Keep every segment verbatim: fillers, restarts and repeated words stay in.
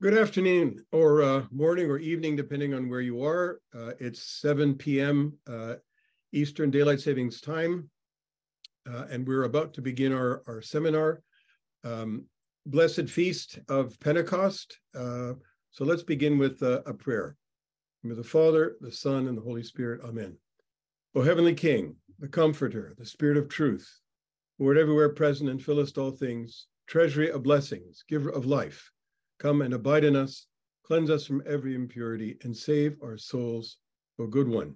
Good afternoon, or uh, morning or evening, depending on where you are. Uh, it's seven p m Uh, Eastern Daylight Savings Time, uh, and we're about to begin our, our seminar, um, Blessed Feast of Pentecost. Uh, so let's begin with uh, a prayer. In the name of the Father, the Son, and the Holy Spirit. Amen. O Heavenly King, the Comforter, the Spirit of Truth, who art everywhere present and fillest all things, treasury of blessings, giver of life, come and abide in us, cleanse us from every impurity, and save our souls, O good one.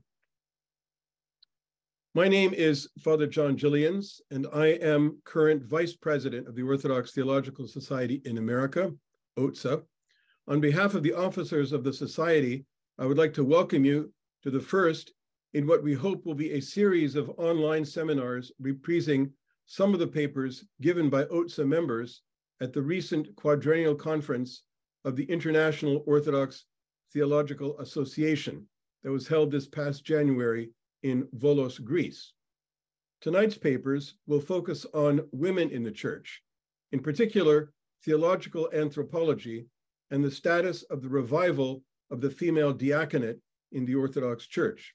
My name is Father John Gillians, and I am current Vice President of the Orthodox Theological Society in America, O T S A. On behalf of the officers of the Society, I would like to welcome you to the first in what we hope will be a series of online seminars reprising some of the papers given by O T S A members at the recent quadrennial conference of the International Orthodox Theological Association that was held this past January in Volos, Greece. Tonight's papers will focus on women in the church, in particular, theological anthropology and the status of the revival of the female diaconate in the Orthodox Church.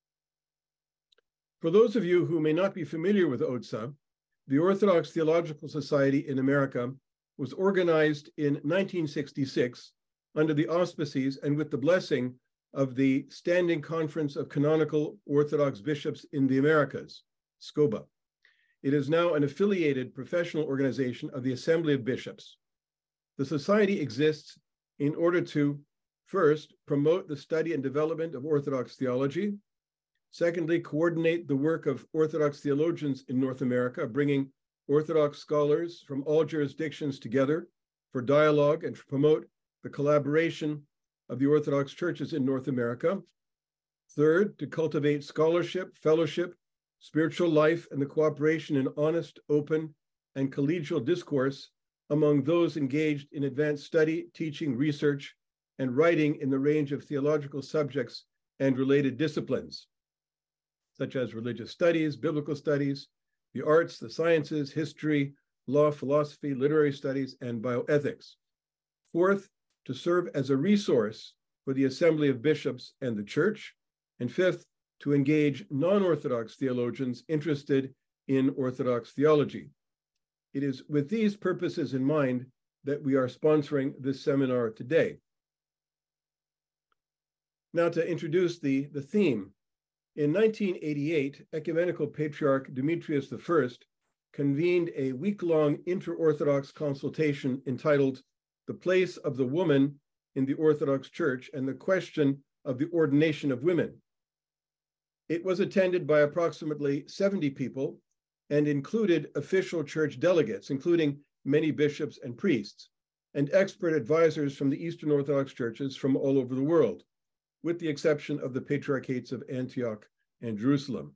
For those of you who may not be familiar with O T S A, the Orthodox Theological Society in America was organized in nineteen sixty-six under the auspices and with the blessing of the Standing Conference of Canonical Orthodox Bishops in the Americas, SCOBA. It is now an affiliated professional organization of the Assembly of Bishops. The Society exists in order to, first, promote the study and development of Orthodox theology, secondly, coordinate the work of Orthodox theologians in North America, bringing Orthodox scholars from all jurisdictions together for dialogue and to promote the collaboration of the Orthodox churches in North America. Third, to cultivate scholarship, fellowship, spiritual life, and the cooperation in honest, open, and collegial discourse among those engaged in advanced study, teaching, research, and writing in the range of theological subjects and related disciplines, such as religious studies, biblical studies, the arts, the sciences, history, law, philosophy, literary studies, and bioethics. Fourth, to serve as a resource for the Assembly of Bishops and the Church. And fifth, to engage non-Orthodox theologians interested in Orthodox theology. It is with these purposes in mind that we are sponsoring this seminar today. Now to introduce the, the theme. In nineteen eighty-eight, Ecumenical Patriarch Demetrius the First convened a week-long inter-Orthodox consultation entitled The Place of the Woman in the Orthodox Church and the Question of the Ordination of Women. It was attended by approximately seventy people and included official church delegates, including many bishops and priests, and expert advisors from the Eastern Orthodox churches from all over the world, with the exception of the Patriarchates of Antioch and Jerusalem.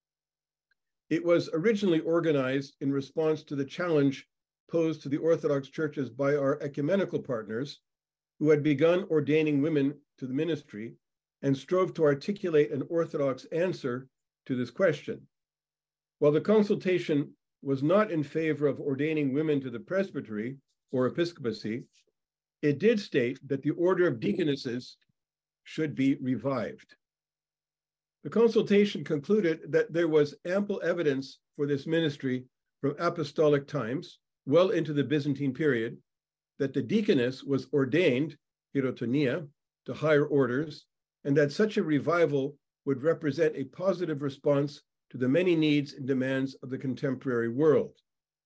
It was originally organized in response to the challenge posed to the Orthodox churches by our ecumenical partners, who had begun ordaining women to the ministry and strove to articulate an Orthodox answer to this question. While the consultation was not in favor of ordaining women to the presbytery or episcopacy, it did state that the order of deaconesses should be revived. The consultation concluded that there was ample evidence for this ministry from apostolic times, well into the Byzantine period, that the deaconess was ordained, hierotonia, to higher orders, and that such a revival would represent a positive response to the many needs and demands of the contemporary world.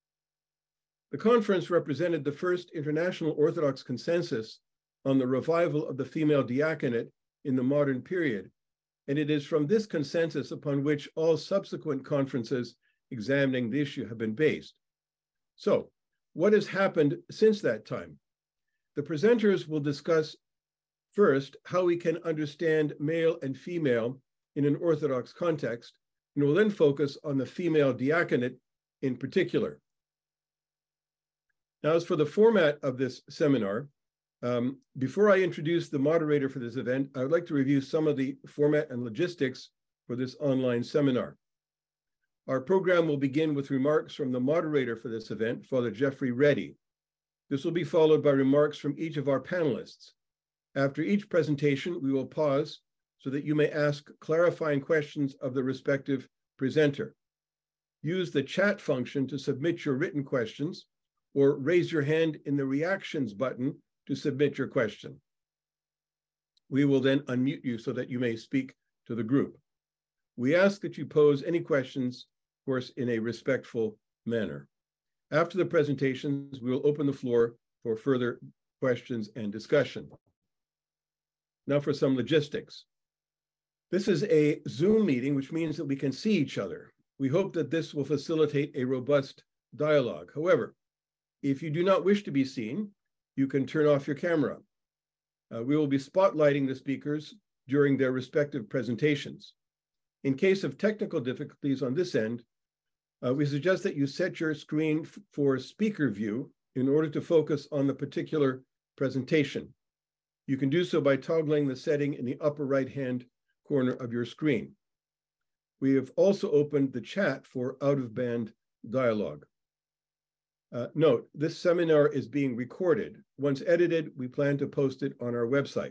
The conference represented the first international Orthodox consensus on the revival of the female diaconate in the modern period, and it is from this consensus upon which all subsequent conferences examining the issue have been based. So, what has happened since that time? The presenters will discuss first how we can understand male and female in an Orthodox context, and will then focus on the female diaconate in particular. Now, as for the format of this seminar, Um, before I introduce the moderator for this event, I would like to review some of the format and logistics for this online seminar. Our program will begin with remarks from the moderator for this event, Father Jeffrey Reddy. This will be followed by remarks from each of our panelists. After each presentation, we will pause so that you may ask clarifying questions of the respective presenter. Use the chat function to submit your written questions, or raise your hand in the reactions button to submit your question. We will then unmute you so that you may speak to the group. We ask that you pose any questions, of course, in a respectful manner. After the presentations, we will open the floor for further questions and discussion. Now for some logistics. This is a Zoom meeting, which means that we can see each other. We hope that this will facilitate a robust dialogue. However, if you do not wish to be seen, you can turn off your camera. Uh, we will be spotlighting the speakers during their respective presentations. In case of technical difficulties on this end, uh, we suggest that you set your screen for speaker view in order to focus on the particular presentation. You can do so by toggling the setting in the upper right-hand corner of your screen. We have also opened the chat for out-of-band dialogue. Uh, note, this seminar is being recorded. Once edited, we plan to post it on our website.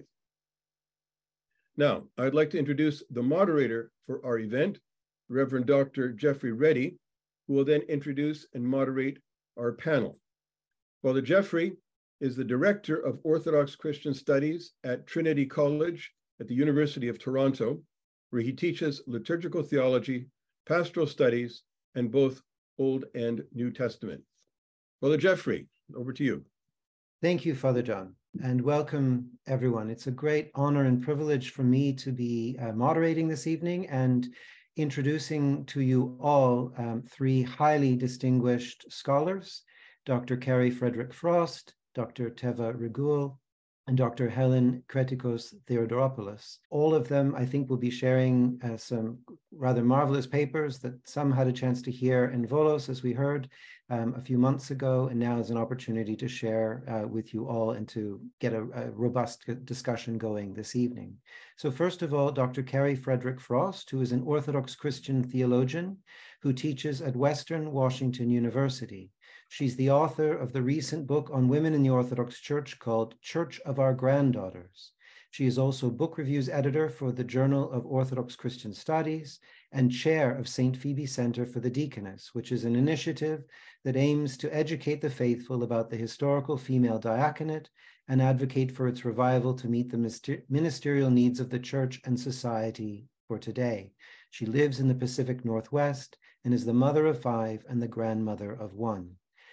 Now, I'd like to introduce the moderator for our event, Reverend Doctor Jeffrey Reddy, who will then introduce and moderate our panel. Father Jeffrey is the Director of Orthodox Christian Studies at Trinity College at the University of Toronto, where he teaches liturgical theology, pastoral studies, and both Old and New Testament. Father Jeffrey, over to you. Thank you, Father John, and welcome everyone. It's a great honor and privilege for me to be uh, moderating this evening and introducing to you all um, three highly distinguished scholars, Doctor Carey Frederick Frost, Doctor Teva Regul, and Doctor Helen Kretikos Theodoropoulos. All of them, I think, will be sharing uh, some rather marvelous papers that some had a chance to hear in Volos, as we heard um, a few months ago, and now is an opportunity to share uh, with you all and to get a, a robust discussion going this evening. So first of all, Doctor Carey Frederick Frost, who is an Orthodox Christian theologian who teaches at Western Washington University. She's the author of the recent book on women in the Orthodox Church called Church of Our Granddaughters. She is also book reviews editor for the Journal of Orthodox Christian Studies and chair of Saint Phoebe Center for the Deaconess, which is an initiative that aims to educate the faithful about the historical female diaconate and advocate for its revival to meet the ministerial needs of the church and society for today. She lives in the Pacific Northwest and is the mother of five and the grandmother of one.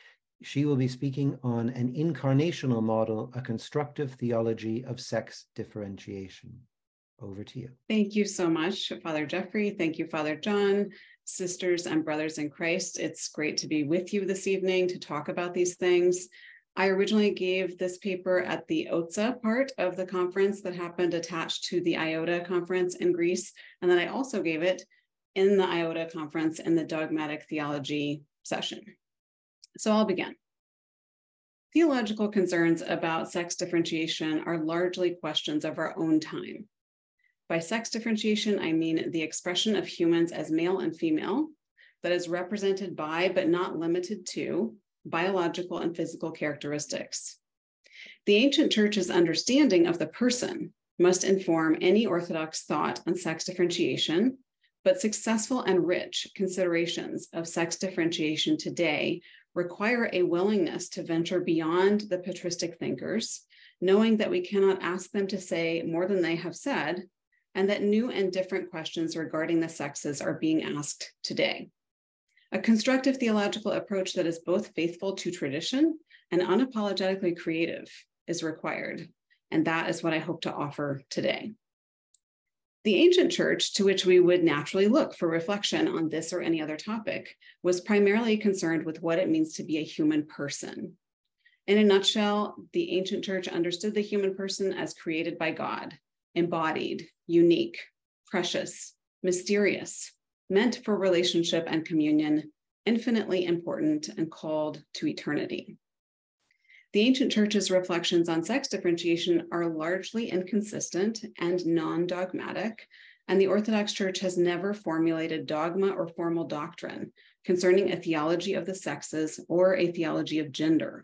She will be speaking on an incarnational model, a constructive theology of sex differentiation. Over to you. Thank you so much, Father Jeffrey. Thank you, Father John, sisters and brothers in Christ. It's great to be with you this evening to talk about these things. I originally gave this paper at the O T S A part of the conference that happened attached to the I O T A conference in Greece. And then I also gave it in the I O T A conference in the dogmatic theology session. So I'll begin. Theological concerns about sex differentiation are largely questions of our own time. By sex differentiation, I mean the expression of humans as male and female that is represented by, but not limited to, biological and physical characteristics. The ancient church's understanding of the person must inform any Orthodox thought on sex differentiation, but successful and rich considerations of sex differentiation today require a willingness to venture beyond the patristic thinkers, knowing that we cannot ask them to say more than they have said, and that new and different questions regarding the sexes are being asked today. A constructive theological approach that is both faithful to tradition and unapologetically creative is required, and that is what I hope to offer today. The ancient church, to which we would naturally look for reflection on this or any other topic, was primarily concerned with what it means to be a human person. In a nutshell, the ancient church understood the human person as created by God, embodied, unique, precious, mysterious, meant for relationship and communion, infinitely important, and called to eternity. The ancient church's reflections on sex differentiation are largely inconsistent and non-dogmatic, and the Orthodox Church has never formulated dogma or formal doctrine concerning a theology of the sexes or a theology of gender.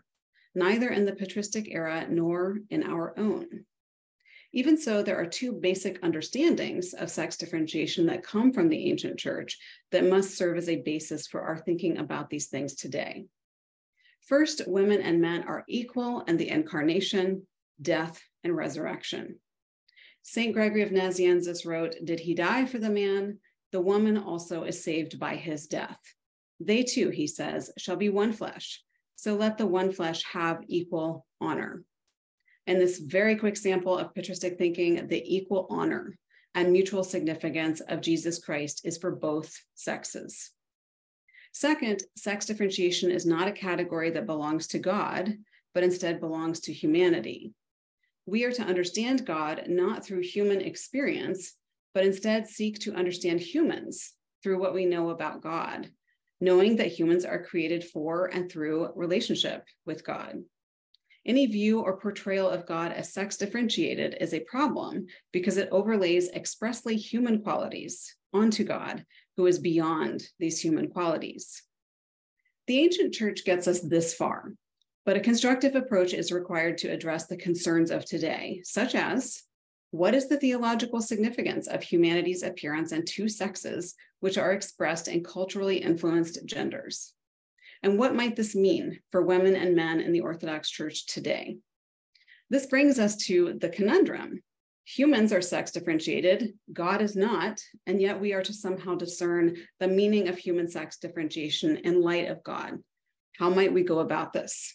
neither in the patristic era nor in our own. Even so, there are two basic understandings of sex differentiation that come from the ancient church that must serve as a basis for our thinking about these things today. First, women and men are equal in the incarnation, death, and resurrection. Saint Gregory of Nazianzus wrote, "Did he die for the man? The woman also is saved by his death. They too," he says, "shall be one flesh. So let the one flesh have equal honor." In this very quick sample of patristic thinking, the equal honor and mutual significance of Jesus Christ is for both sexes. Second, sex differentiation is not a category that belongs to God, but instead belongs to humanity. We are to understand God not through human experience, but instead seek to understand humans through what we know about God, knowing that humans are created for and through relationship with God. Any view or portrayal of God as sex differentiated is a problem because it overlays expressly human qualities onto God, who is beyond these human qualities. The ancient church gets us this far, but a constructive approach is required to address the concerns of today, such as, what is the theological significance of humanity's appearance in two sexes, which are expressed in culturally influenced genders? And what might this mean for women and men in the Orthodox Church today? This brings us to the conundrum. Humans are sex differentiated, God is not, and yet we are to somehow discern the meaning of human sex differentiation in light of God. How might we go about this?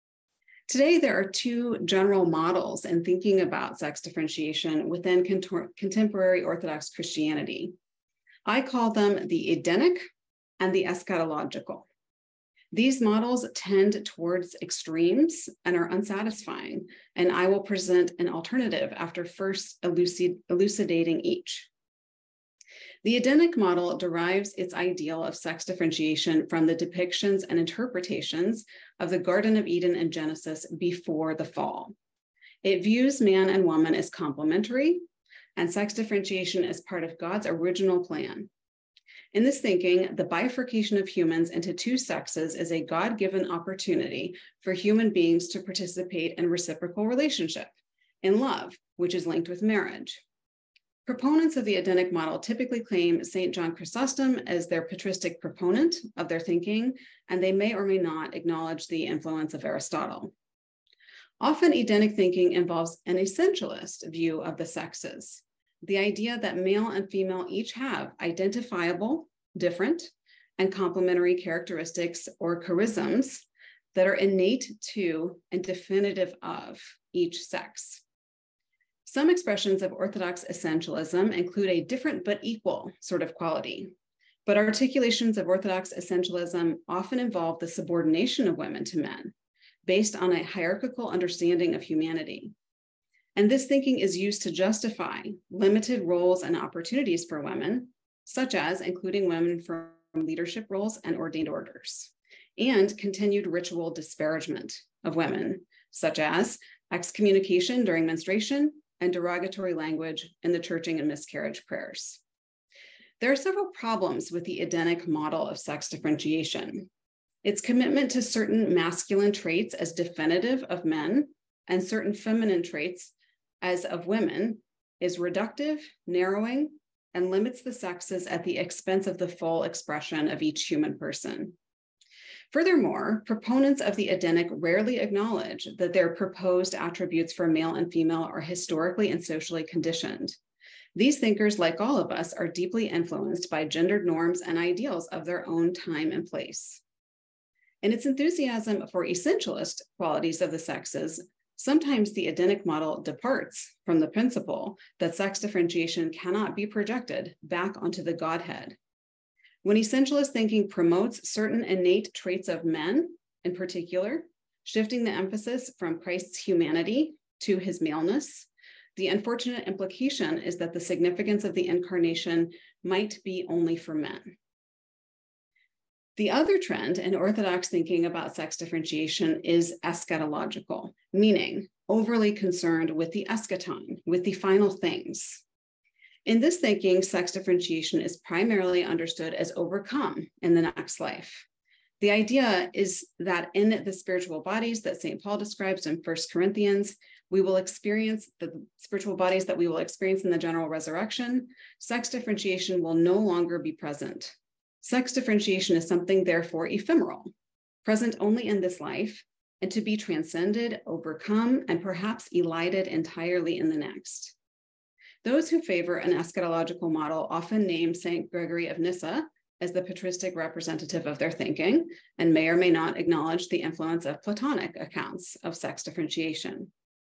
Today, there are two general models in thinking about sex differentiation within cont- contemporary Orthodox Christianity. I call them the Edenic and the eschatological. These models tend towards extremes and are unsatisfying, and I will present an alternative after first elucid- elucidating each. The Edenic model derives its ideal of sex differentiation from the depictions and interpretations of the Garden of Eden in Genesis before the fall. It views man and woman as complementary, and sex differentiation as part of God's original plan. In this thinking, the bifurcation of humans into two sexes is a God-given opportunity for human beings to participate in reciprocal relationship, in love, which is linked with marriage. Proponents of the Edenic model typically claim Saint John Chrysostom as their patristic proponent of their thinking, and they may or may not acknowledge the influence of Aristotle. Often, Edenic thinking involves an essentialist view of the sexes. The idea that male and female each have identifiable, different, and complementary characteristics or charisms that are innate to and definitive of each sex. Some expressions of Orthodox essentialism include a different but equal sort of quality, but articulations of Orthodox essentialism often involve the subordination of women to men based on a hierarchical understanding of humanity. And this thinking is used to justify limited roles and opportunities for women, such as including women from leadership roles and ordained orders, and continued ritual disparagement of women, such as excommunication during menstruation and derogatory language in the churching and miscarriage prayers. There are several problems with the Edenic model of sex differentiation. Its commitment to certain masculine traits as definitive of men and certain feminine traits as of women is reductive, narrowing, and limits the sexes at the expense of the full expression of each human person. Furthermore, proponents of the Edenic rarely acknowledge that their proposed attributes for male and female are historically and socially conditioned. These thinkers, like all of us, are deeply influenced by gendered norms and ideals of their own time and place. In its enthusiasm for essentialist qualities of the sexes, sometimes the Edenic model departs from the principle that sex differentiation cannot be projected back onto the Godhead. When essentialist thinking promotes certain innate traits of men, in particular, shifting the emphasis from Christ's humanity to his maleness, the unfortunate implication is that the significance of the incarnation might be only for men. The other trend in Orthodox thinking about sex differentiation is eschatological, meaning overly concerned with the eschaton, with the final things. In this thinking, sex differentiation is primarily understood as overcome in the next life. The idea is that in the spiritual bodies that Saint Paul describes in First Corinthians, we will experience the spiritual bodies that we will experience in the general resurrection. Sex differentiation will no longer be present. Sex differentiation is something, therefore, ephemeral, present only in this life, and to be transcended, overcome, and perhaps elided entirely in the next. Those who favor an eschatological model often name Saint Gregory of Nyssa as the patristic representative of their thinking, and may or may not acknowledge the influence of Platonic accounts of sex differentiation.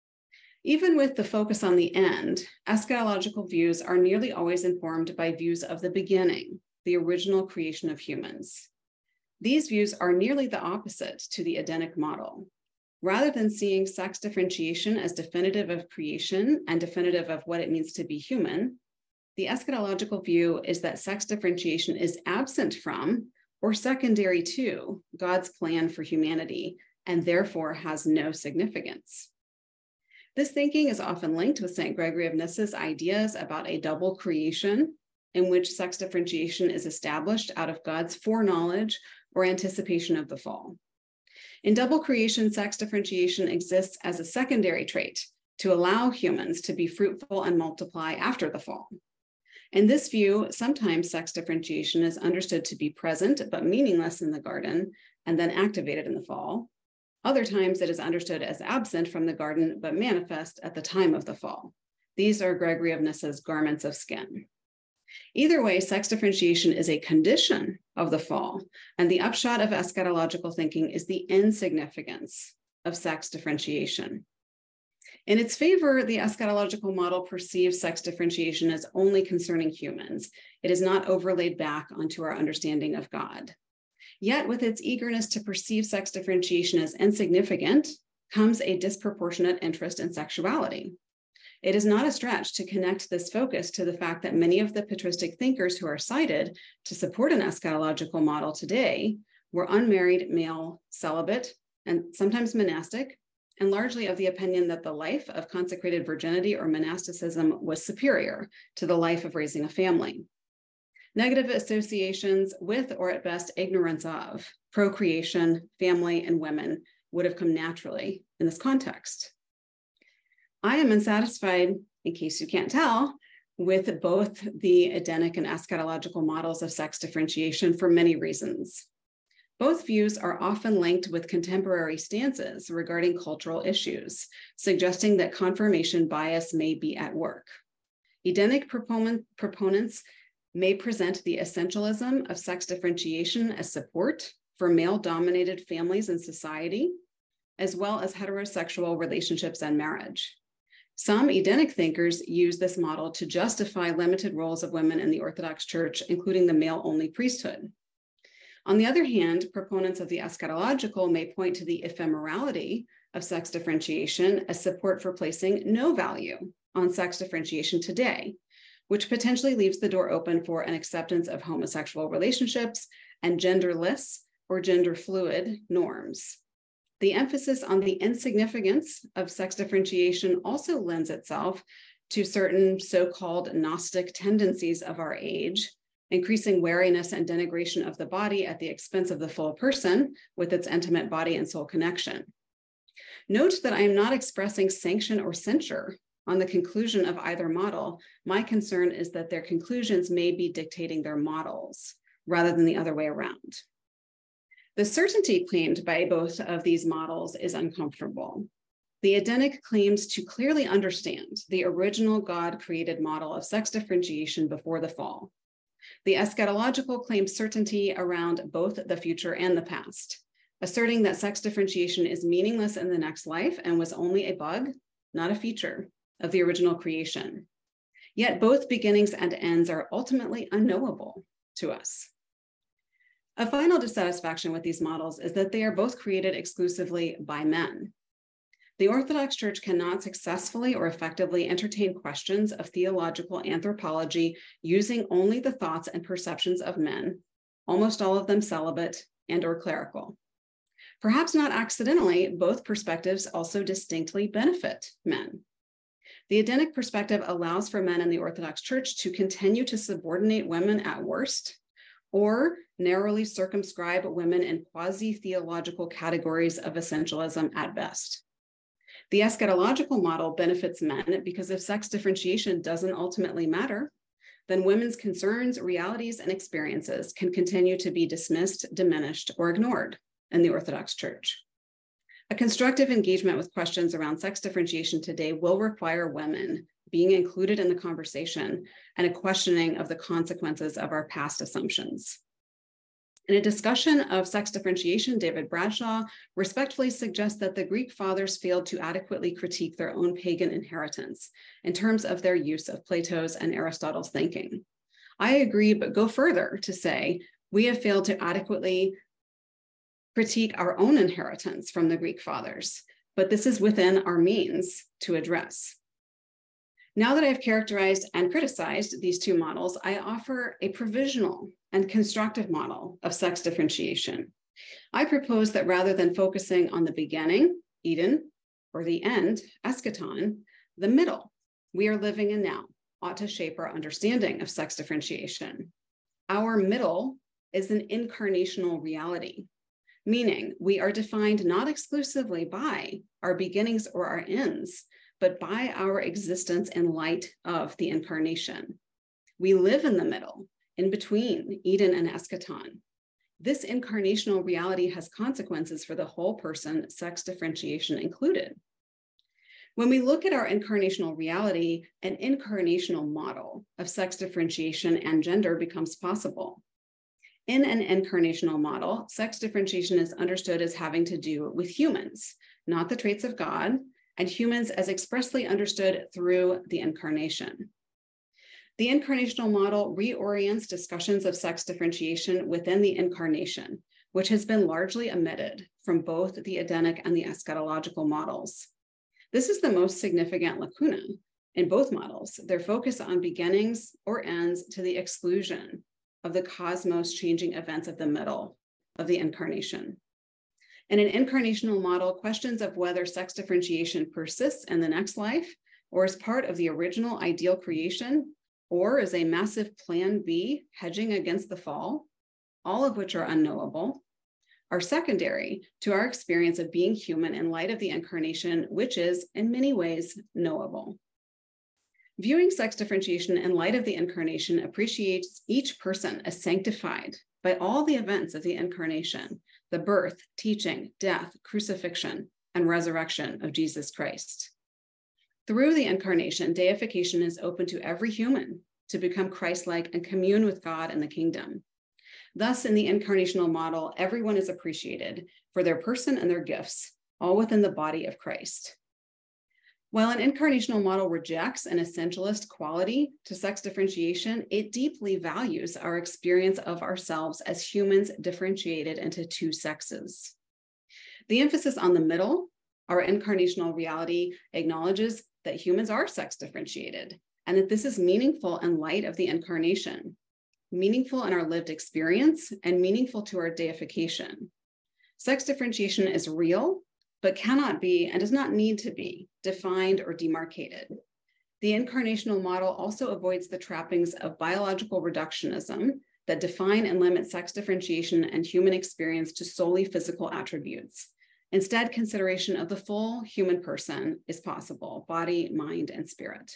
Even with the focus on the end, eschatological views are nearly always informed by views of the beginning, the original creation of humans. These views are nearly the opposite to the Edenic model. Rather than seeing sex differentiation as definitive of creation and definitive of what it means to be human, the eschatological view is that sex differentiation is absent from or secondary to God's plan for humanity and therefore has no significance. This thinking is often linked with Saint Gregory of Nyssa's ideas about a double creation in which sex differentiation is established out of God's foreknowledge or anticipation of the fall. In double creation, sex differentiation exists as a secondary trait to allow humans to be fruitful and multiply after the fall. In this view, sometimes sex differentiation is understood to be present but meaningless in the garden and then activated in the fall. Other times it is understood as absent from the garden but manifest at the time of the fall. These are Gregory of Nyssa's garments of skin. Either way, sex differentiation is a condition of the fall, and the upshot of eschatological thinking is the insignificance of sex differentiation. In its favor, the eschatological model perceives sex differentiation as only concerning humans. It is not overlaid back onto our understanding of God. Yet, with its eagerness to perceive sex differentiation as insignificant, comes a disproportionate interest in sexuality. It is not a stretch to connect this focus to the fact that many of the patristic thinkers who are cited to support an eschatological model today were unmarried, male, celibate, and sometimes monastic, and largely of the opinion that the life of consecrated virginity or monasticism was superior to the life of raising a family. Negative associations with, or at best ignorance of, procreation, family, and women would have come naturally in this context. I am unsatisfied, in case you can't tell, with both the Edenic and eschatological models of sex differentiation for many reasons. Both views are often linked with contemporary stances regarding cultural issues, suggesting that confirmation bias may be at work. Edenic proponent, proponents may present the essentialism of sex differentiation as support for male-dominated families and society, as well as heterosexual relationships and marriage. Some Edenic thinkers use this model to justify limited roles of women in the Orthodox Church, including the male-only priesthood. On the other hand, proponents of the eschatological may point to the ephemerality of sex differentiation as support for placing no value on sex differentiation today, which potentially leaves the door open for an acceptance of homosexual relationships and genderless or gender fluid norms. The emphasis on the insignificance of sex differentiation also lends itself to certain so-called Gnostic tendencies of our age, increasing wariness and denigration of the body at the expense of the full person with its intimate body and soul connection. Note that I am not expressing sanction or censure on the conclusion of either model. My concern is that their conclusions may be dictating their models rather than the other way around. The certainty claimed by both of these models is uncomfortable. The Edenic claims to clearly understand the original God-created model of sex differentiation before the fall. The eschatological claims certainty around both the future and the past, asserting that sex differentiation is meaningless in the next life and was only a bug, not a feature, of the original creation. Yet both beginnings and ends are ultimately unknowable to us. A final dissatisfaction with these models is that they are both created exclusively by men. The Orthodox Church cannot successfully or effectively entertain questions of theological anthropology using only the thoughts and perceptions of men, almost all of them celibate and or clerical. Perhaps not accidentally, both perspectives also distinctly benefit men. The Edenic perspective allows for men in the Orthodox Church to continue to subordinate women at worst, or narrowly circumscribe women in quasi-theological categories of essentialism at best. The eschatological model benefits men because if sex differentiation doesn't ultimately matter, then women's concerns, realities, and experiences can continue to be dismissed, diminished, or ignored in the Orthodox Church. A constructive engagement with questions around sex differentiation today will require women being included in the conversation and a questioning of the consequences of our past assumptions. In a discussion of sex differentiation, David Bradshaw respectfully suggests that the Greek fathers failed to adequately critique their own pagan inheritance in terms of their use of Plato's and Aristotle's thinking. I agree, but go further to say we have failed to adequately critique our own inheritance from the Greek fathers, but this is within our means to address. Now that I've characterized and criticized these two models, I offer a provisional and constructive model of sex differentiation. I propose that rather than focusing on the beginning, Eden, or the end, eschaton, the middle we are living in now ought to shape our understanding of sex differentiation. Our middle is an incarnational reality, meaning we are defined not exclusively by our beginnings or our ends, but by our existence in light of the incarnation. We live in the middle, in between Eden and eschaton. This incarnational reality has consequences for the whole person, sex differentiation included. When we look at our incarnational reality, an incarnational model of sex differentiation and gender becomes possible. In an incarnational model, sex differentiation is understood as having to do with humans, not the traits of God, and humans as expressly understood through the incarnation. The incarnational model reorients discussions of sex differentiation within the incarnation, which has been largely omitted from both the Edenic and the eschatological models. This is the most significant lacuna in both models. Their focus on beginnings or ends to the exclusion of the cosmos changing events of the middle of the incarnation. In an incarnational model, questions of whether sex differentiation persists in the next life or is part of the original ideal creation or is a massive plan B hedging against the fall, all of which are unknowable, are secondary to our experience of being human in light of the incarnation, which is in many ways knowable. Viewing sex differentiation in light of the incarnation appreciates each person as sanctified by all the events of the incarnation, the birth, teaching, death, crucifixion, and resurrection of Jesus Christ. Through the incarnation, deification is open to every human to become Christ-like and commune with God in the kingdom. Thus, in the incarnational model, everyone is appreciated for their person and their gifts, all within the body of Christ. While an incarnational model rejects an essentialist quality to sex differentiation, it deeply values our experience of ourselves as humans differentiated into two sexes. The emphasis on the middle, our incarnational reality, acknowledges that humans are sex differentiated and that this is meaningful in light of the incarnation, meaningful in our lived experience, and meaningful to our deification. Sex differentiation is real, but cannot be and does not need to be defined or demarcated. The incarnational model also avoids the trappings of biological reductionism that define and limit sex differentiation and human experience to solely physical attributes. Instead, consideration of the full human person is possible, body, mind, and spirit.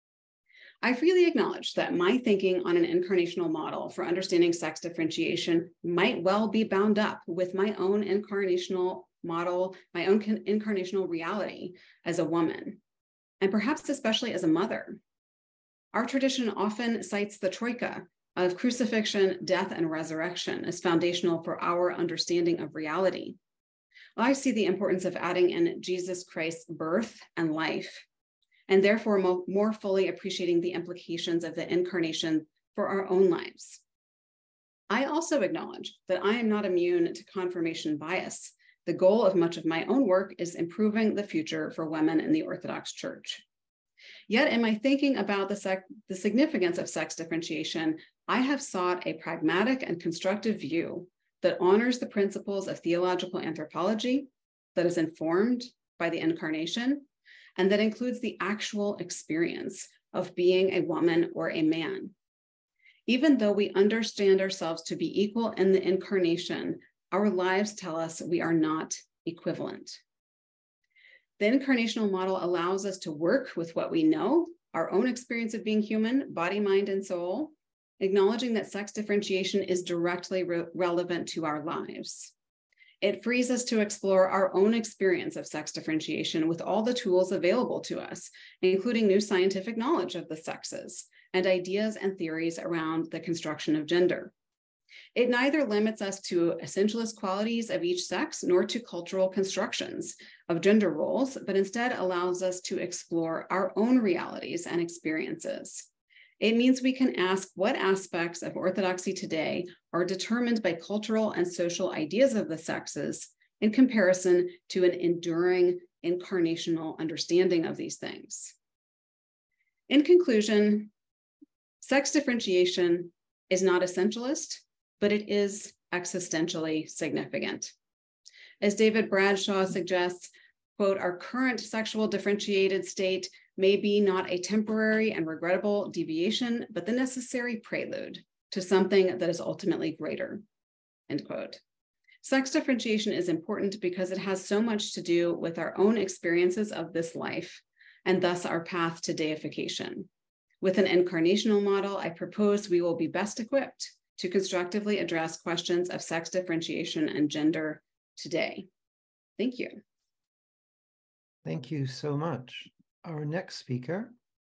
I freely acknowledge that my thinking on an incarnational model for understanding sex differentiation might well be bound up with my own incarnational model, my own incarnational reality as a woman, and perhaps especially as a mother. Our tradition often cites the troika of crucifixion, death, and resurrection as foundational for our understanding of reality. I see the importance of adding in Jesus Christ's birth and life, and therefore mo- more fully appreciating the implications of the incarnation for our own lives. I also acknowledge that I am not immune to confirmation bias. The goal of much of my own work is improving the future for women in the Orthodox Church. Yet in my thinking about the, sec- the significance of sex differentiation, I have sought a pragmatic and constructive view that honors the principles of theological anthropology, that is informed by the incarnation, and that includes the actual experience of being a woman or a man. Even though we understand ourselves to be equal in the incarnation, our lives tell us we are not equivalent. The incarnational model allows us to work with what we know, our own experience of being human, body, mind, and soul, acknowledging that sex differentiation is directly re- relevant to our lives. It frees us to explore our own experience of sex differentiation with all the tools available to us, including new scientific knowledge of the sexes and ideas and theories around the construction of gender. It neither limits us to essentialist qualities of each sex nor to cultural constructions of gender roles, but instead allows us to explore our own realities and experiences. It means we can ask what aspects of orthodoxy today are determined by cultural and social ideas of the sexes in comparison to an enduring incarnational understanding of these things. In conclusion, sex differentiation is not essentialist, but it is existentially significant. As David Bradshaw suggests, quote, our current sexual differentiated state may be not a temporary and regrettable deviation, but the necessary prelude to something that is ultimately greater, end quote. Sex differentiation is important because it has so much to do with our own experiences of this life, and thus our path to deification. With an incarnational model, I propose we will be best equipped to constructively address questions of sex differentiation and gender today. Thank you. Thank you so much. Our next speaker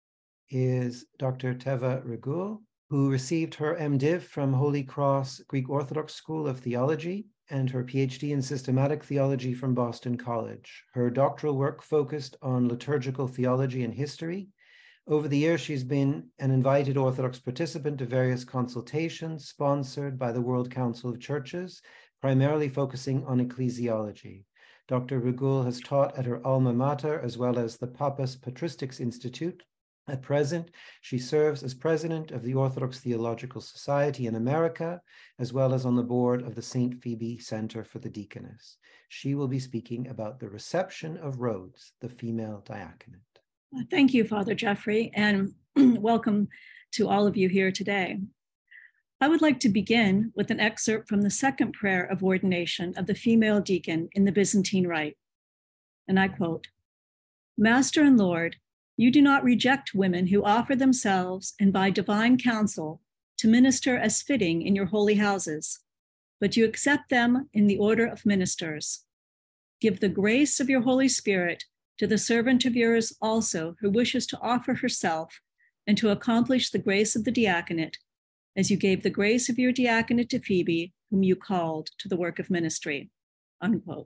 is Doctor Teva Regul, who received her MDiv from Holy Cross Greek Orthodox School of Theology and her PhD in Systematic Theology from Boston College. Her doctoral work focused on liturgical theology and history. Over the years, she's been an invited Orthodox participant to various consultations sponsored by the World Council of Churches, primarily focusing on ecclesiology. Doctor Regul has taught at her alma mater as well as the Papas Patristics Institute. At present, she serves as president of the Orthodox Theological Society in America, as well as on the board of the Saint Phoebe Center for the Deaconess. She will be speaking about the reception of Rhodes, the female diaconate. Thank you, Father Jeffrey, and welcome to all of you here today. I would like to begin with an excerpt from the second prayer of ordination of the female deacon in the Byzantine Rite. And I quote, Master and Lord, you do not reject women who offer themselves and by divine counsel to minister as fitting in your holy houses, but you accept them in the order of ministers. Give the grace of your Holy Spirit to the servant of yours also who wishes to offer herself and to accomplish the grace of the diaconate, as you gave the grace of your diaconate to Phoebe, whom you called to the work of ministry, unquote.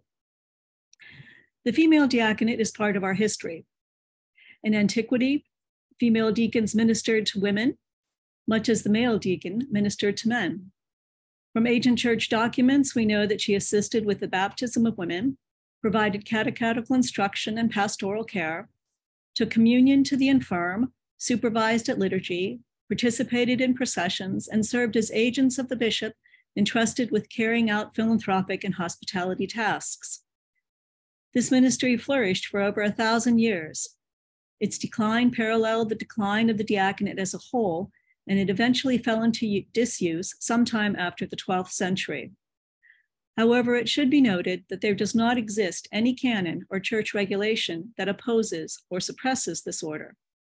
The female diaconate is part of our history. In antiquity, female deacons ministered to women, much as the male deacon ministered to men. From ancient church documents, we know that she assisted with the baptism of women, provided catechetical instruction and pastoral care, took communion to the infirm, supervised at liturgy, participated in processions, and served as agents of the bishop entrusted with carrying out philanthropic and hospitality tasks. This ministry flourished for over a thousand years. Its decline paralleled the decline of the diaconate as a whole, and it eventually fell into disuse sometime after the twelfth century. However, it should be noted that there does not exist any canon or church regulation that opposes or suppresses this order.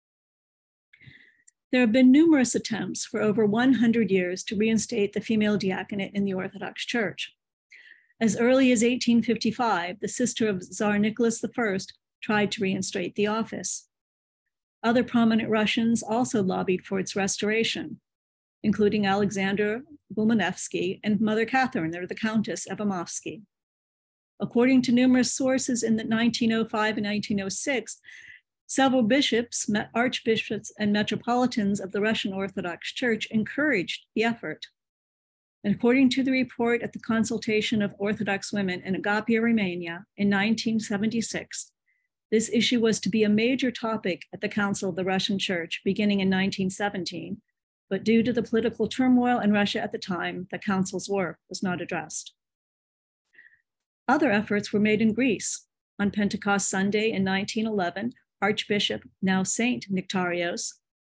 There have been numerous attempts for over one hundred years to reinstate the female diaconate in the Orthodox Church. As early as eighteen fifty-five, the sister of Tsar Nicholas the First tried to reinstate the office. Other prominent Russians also lobbied for its restoration, including Alexander Bulmanevsky and Mother Catherine, or the Countess Evamovsky. According to numerous sources in the nineteen oh five and nineteen oh six, several bishops, archbishops, and metropolitans of the Russian Orthodox Church encouraged the effort. And according to the report at the Consultation of Orthodox Women in Agapia, Romania in nineteen seventy-six, this issue was to be a major topic at the Council of the Russian Church beginning in nineteen seventeen, but due to the political turmoil in Russia at the time, the council's work was not addressed. Other efforts were made in Greece. On Pentecost Sunday in nineteen eleven, Archbishop, now Saint Nectarios,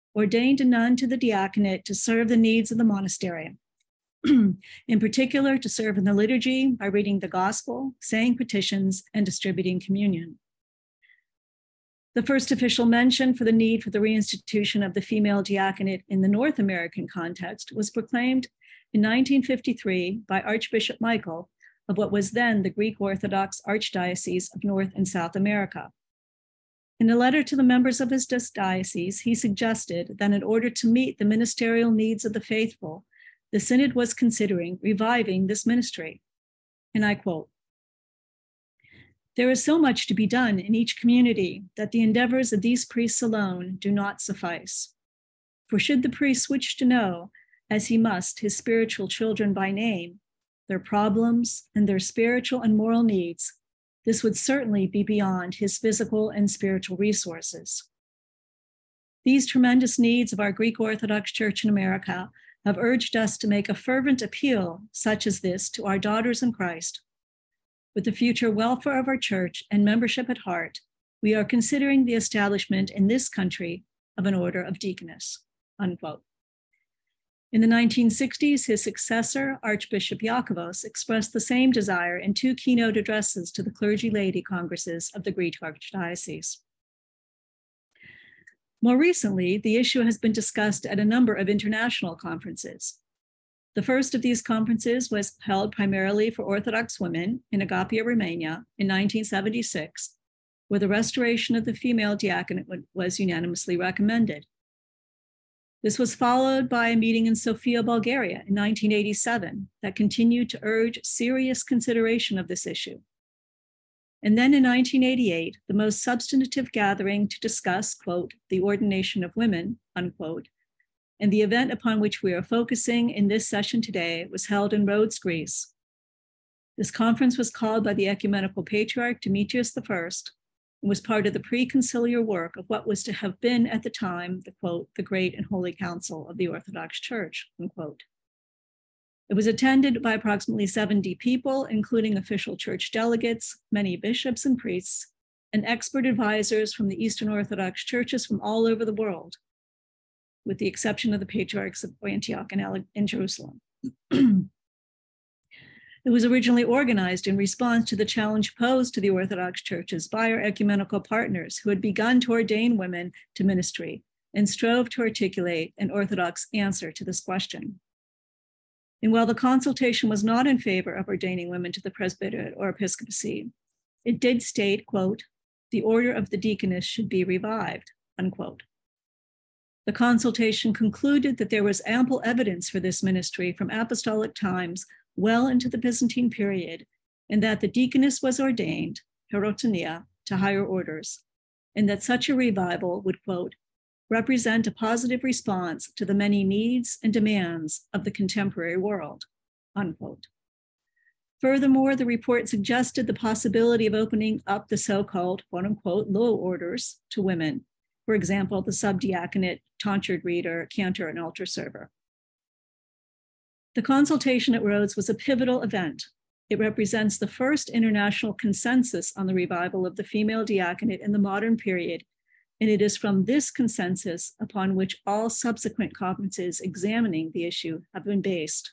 ordained a nun to the diaconate to serve the needs of the monastery. In particular, to serve in the liturgy by reading the gospel, saying petitions, and distributing communion. The first official mention for the need for the reinstitution of the female diaconate in the North American context was proclaimed in nineteen fifty-three by Archbishop Michael of what was then the Greek Orthodox Archdiocese of North and South America. In a letter to the members of his diocese, he suggested that in order to meet the ministerial needs of the faithful, the Synod was considering reviving this ministry. And I quote, "There is so much to be done in each community that the endeavors of these priests alone do not suffice. For should the priest wish to know, as he must, his spiritual children by name, their problems and their spiritual and moral needs, this would certainly be beyond his physical and spiritual resources. These tremendous needs of our Greek Orthodox Church in America have urged us to make a fervent appeal such as this to our daughters in Christ. With the future welfare of our church and membership at heart, we are considering the establishment in this country of an order of deaconess," unquote. In the nineteen sixties, his successor, Archbishop Iakovos, expressed the same desire in two keynote addresses to the clergy laity congresses of the Greek Archdiocese. More recently, the issue has been discussed at a number of international conferences. The first of these conferences was held primarily for Orthodox women in Agapia, Romania in nineteen seventy-six, where the restoration of the female diaconate was unanimously recommended. This was followed by a meeting in Sofia, Bulgaria in nineteen eighty-seven that continued to urge serious consideration of this issue. And then in nineteen eighty-eight, the most substantive gathering to discuss, quote, the ordination of women, unquote, and the event upon which we are focusing in this session today was held in Rhodes, Greece. This conference was called by the Ecumenical Patriarch Demetrius the First and was part of the pre-conciliar work of what was to have been at the time, the quote, the Great and Holy Council of the Orthodox Church, unquote. It was attended by approximately seventy people, including official church delegates, many bishops and priests, and expert advisors from the Eastern Orthodox churches from all over the world, with the exception of the patriarchs of Antioch and in Jerusalem. It was originally organized in response to the challenge posed to the Orthodox churches by our ecumenical partners who had begun to ordain women to ministry and strove to articulate an Orthodox answer to this question. And while the consultation was not in favor of ordaining women to the presbyterate or episcopacy, it did state, quote, the order of the deaconess should be revived, unquote. The consultation concluded that there was ample evidence for this ministry from apostolic times well into the Byzantine period, and that the deaconess was ordained, herotonia, to higher orders, and that such a revival would, quote, represent a positive response to the many needs and demands of the contemporary world, unquote. Furthermore, the report suggested the possibility of opening up the so-called, quote unquote, low orders to women, for example, the subdiaconate, tonsured reader, cantor, and altar server. The consultation at Rhodes was a pivotal event. It represents the first international consensus on the revival of the female diaconate in the modern period, and it is from this consensus upon which all subsequent conferences examining the issue have been based.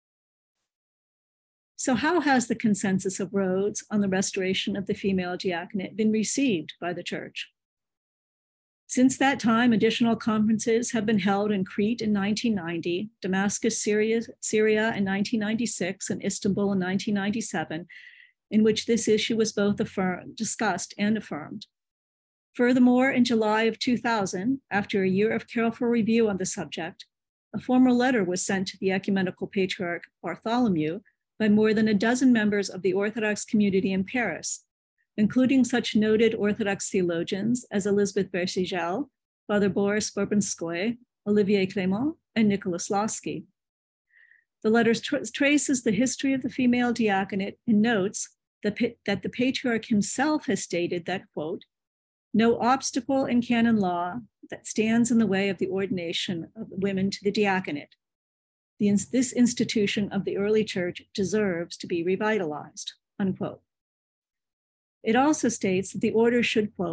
So how has the consensus of Rhodes on the restoration of the female diaconate been received by the Church? Since that time, additional conferences have been held in Crete in nineteen ninety, Damascus, Syria, Syria in nineteen ninety-six, and Istanbul in nineteen ninety-seven, in which this issue was both affirmed, discussed and affirmed. Furthermore, in July of two thousand, after a year of careful review on the subject, a formal letter was sent to the Ecumenical Patriarch Bartholomew by more than a dozen members of the Orthodox community in Paris, including such noted Orthodox theologians as Elizabeth Bersigel, Father Boris Bourbonskoy, Olivier Clément, and Nicholas Losky. The letter tra- traces the history of the female diaconate and notes that, that the Patriarch himself has stated that, quote, no obstacle in canon law that stands in the way of the ordination of women to the diaconate. The, this institution of the early church deserves to be revitalized, unquote. It also states that the order should, quote,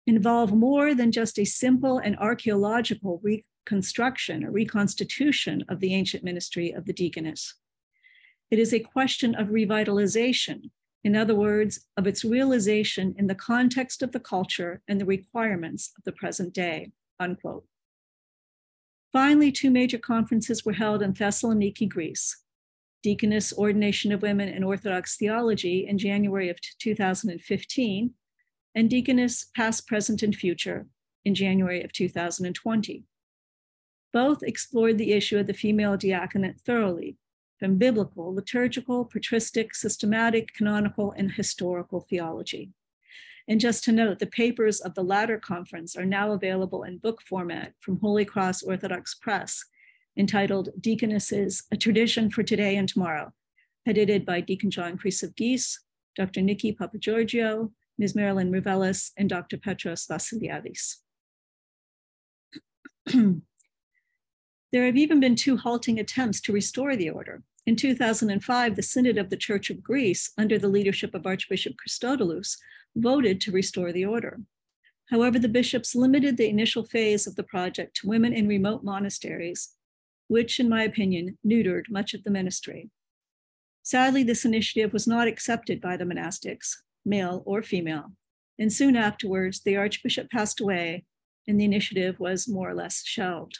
involve more than just a simple and archaeological reconstruction or reconstitution of the ancient ministry of the deaconess. It is a question of revitalization, in other words, of its realization in the context of the culture and the requirements of the present day, unquote. Finally, two major conferences were held in Thessaloniki, Greece. Deaconess Ordination of Women in Orthodox Theology in January of two thousand fifteen, and Deaconess Past, Present, and Future in January of two thousand twenty. Both explored the issue of the female diaconate thoroughly, from biblical, liturgical, patristic, systematic, canonical, and historical theology. And just to note, the papers of the latter conference are now available in book format from Holy Cross Orthodox Press, entitled Deaconesses, A Tradition for Today and Tomorrow, edited by Deacon John Chrysogeis, Doctor Nikki Papageorgiou, Miz Marilyn Rivelis, and Doctor Petros Vassiliadis. There have even been two halting attempts to restore the order. In two thousand five, the Synod of the Church of Greece, under the leadership of Archbishop Christodoulos, voted to restore the order. However, the bishops limited the initial phase of the project to women in remote monasteries, which, in my opinion, neutered much of the ministry. Sadly, this initiative was not accepted by the monastics, male or female, and soon afterwards, the Archbishop passed away, and the initiative was more or less shelved.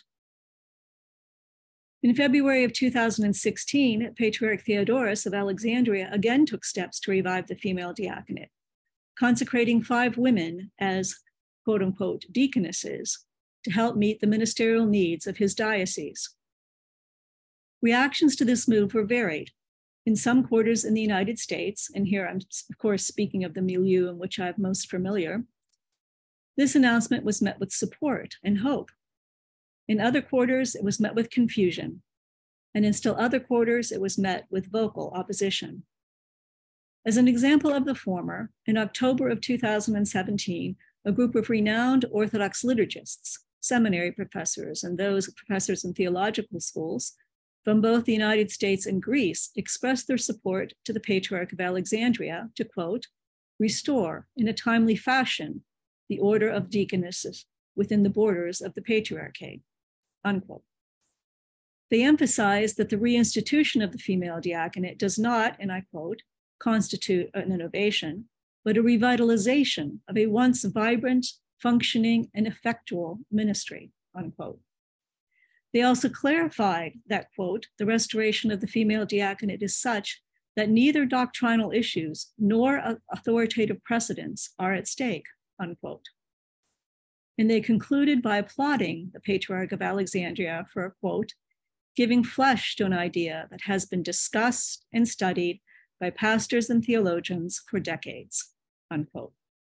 In February of two thousand sixteen, Patriarch Theodorus of Alexandria again took steps to revive the female diaconate, consecrating five women as quote unquote deaconesses to help meet the ministerial needs of his diocese. Reactions to this move were varied. In some quarters in the United States, and here I'm of course speaking of the milieu in which I'm most familiar, this announcement was met with support and hope. In other quarters, it was met with confusion, and in still other quarters, it was met with vocal opposition. As an example of the former, in October of two thousand seventeen, a group of renowned Orthodox liturgists, seminary professors, and those professors in theological schools from both the United States and Greece expressed their support to the Patriarch of Alexandria to, quote, restore in a timely fashion the order of deaconesses within the borders of the Patriarchate, unquote. They emphasized that the reinstitution of the female diaconate does not, and I quote, constitute an innovation, but a revitalization of a once vibrant, functioning, and effectual ministry, unquote. They also clarified that, quote, the restoration of the female diaconate is such that neither doctrinal issues nor authoritative precedents are at stake, unquote. And they concluded by applauding the Patriarch of Alexandria for, quote, giving flesh to an idea that has been discussed and studied by pastors and theologians for decades, unquote.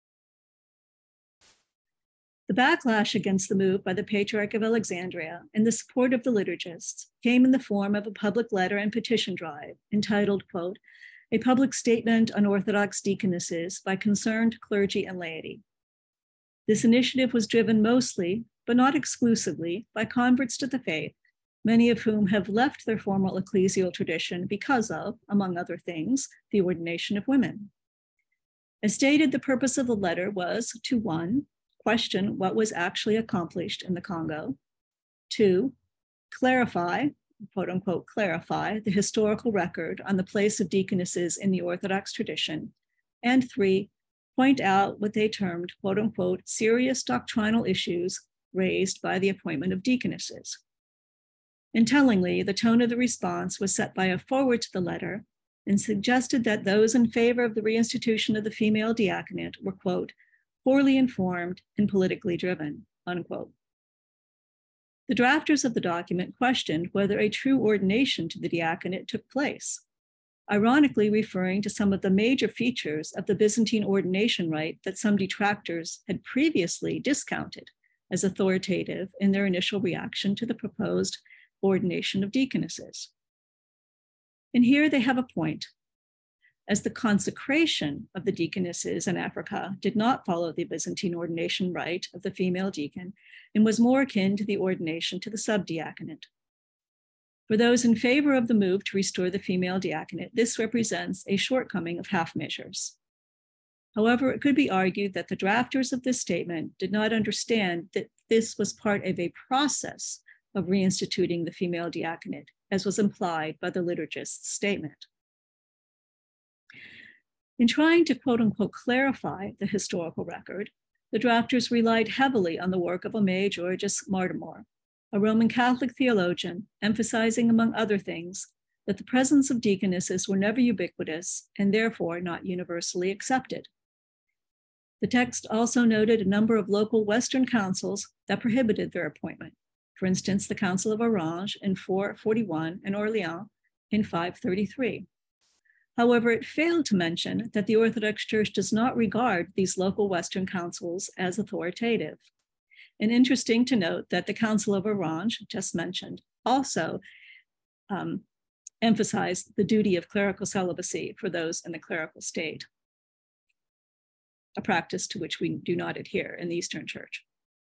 The backlash against the move by the Patriarch of Alexandria and the support of the liturgists came in the form of a public letter and petition drive entitled, quote, a public statement on Orthodox deaconesses by concerned clergy and laity. This initiative was driven mostly, but not exclusively, by converts to the faith, many of whom have left their formal ecclesial tradition because of, among other things, the ordination of women. As stated, the purpose of the letter was to, one, question what was actually accomplished in the Congo, two, clarify, quote unquote, clarify the historical record on the place of deaconesses in the Orthodox tradition, and three, point out what they termed, quote unquote, serious doctrinal issues raised by the appointment of deaconesses. And tellingly, the tone of the response was set by a foreword to the letter and suggested that those in favor of the reinstitution of the female diaconate were, quote, poorly informed and politically driven, unquote. The drafters of the document questioned whether a true ordination to the diaconate took place, ironically referring to some of the major features of the Byzantine ordination rite that some detractors had previously discounted as authoritative in their initial reaction to the proposed ordination of deaconesses. And here they have a point. As the consecration of the deaconesses in Africa did not follow the Byzantine ordination rite of the female deacon and was more akin to the ordination to the subdiaconate. For those in favor of the move to restore the female diaconate, this represents a shortcoming of half measures. However, it could be argued that the drafters of this statement did not understand that this was part of a process of reinstituting the female diaconate, as was implied by the liturgist's statement. In trying to quote unquote clarify the historical record, the drafters relied heavily on the work of Homais Georgius Martimor, a Roman Catholic theologian, emphasizing, among other things, that the presence of deaconesses were never ubiquitous and therefore not universally accepted. The text also noted a number of local Western councils that prohibited their appointment. For instance, the Council of Orange in four forty-one and Orleans in five thirty-three. However, it failed to mention that the Orthodox Church does not regard these local Western councils as authoritative. And interesting to note that the Council of Orange, just mentioned, also um, emphasized the duty of clerical celibacy for those in the clerical state, a practice to which we do not adhere in the Eastern Church.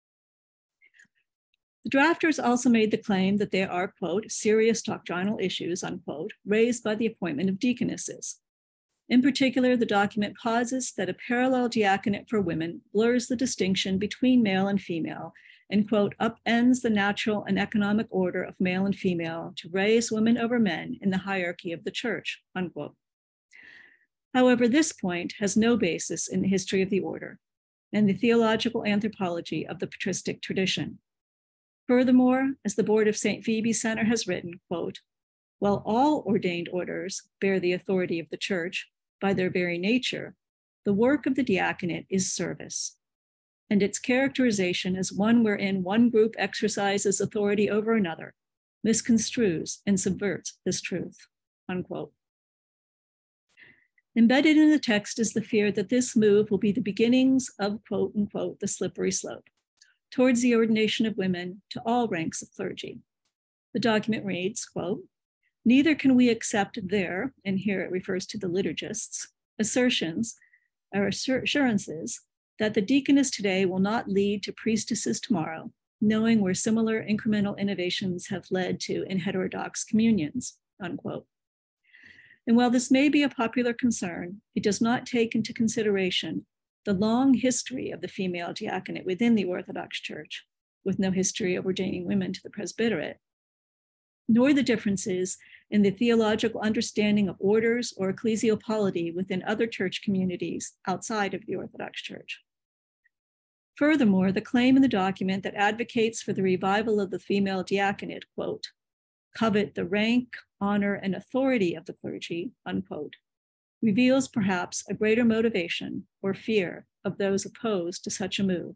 The drafters also made the claim that there are, quote, serious doctrinal issues, unquote, raised by the appointment of deaconesses. In particular, the document posits that a parallel diaconate for women blurs the distinction between male and female and, quote, upends the natural and economic order of male and female to raise women over men in the hierarchy of the church, unquote. However, this point has no basis in the history of the order and the theological anthropology of the patristic tradition. Furthermore, as the Board of Saint Phoebe Center has written, quote, while all ordained orders bear the authority of the church by their very nature, the work of the diaconate is service, and its characterization as one wherein one group exercises authority over another misconstrues and subverts this truth, unquote. Embedded in the text is the fear that this move will be the beginnings of, quote unquote, the slippery slope towards the ordination of women to all ranks of clergy. The document reads, quote, neither can we accept their, and here it refers to the liturgists, assertions or assurances that the deaconess today will not lead to priestesses tomorrow, knowing where similar incremental innovations have led to in heterodox communions, unquote. And while this may be a popular concern, it does not take into consideration the long history of the female diaconate within the Orthodox Church, with no history of ordaining women to the presbyterate, nor the differences in the theological understanding of orders or ecclesial polity within other church communities outside of the Orthodox Church. Furthermore, the claim in the document that advocates for the revival of the female diaconate, quote, covet the rank, honor, and authority of the clergy, unquote, reveals perhaps a greater motivation or fear of those opposed to such a move.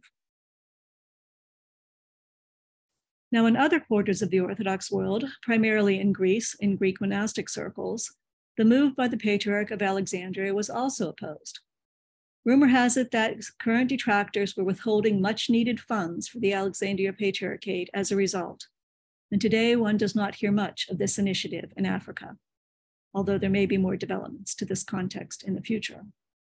Now, in other quarters of the Orthodox world, primarily in Greece, in Greek monastic circles, the move by the Patriarch of Alexandria was also opposed. Rumor has it that current detractors were withholding much needed funds for the Alexandria Patriarchate as a result. And today one does not hear much of this initiative in Africa, although there may be more developments to this context in the future.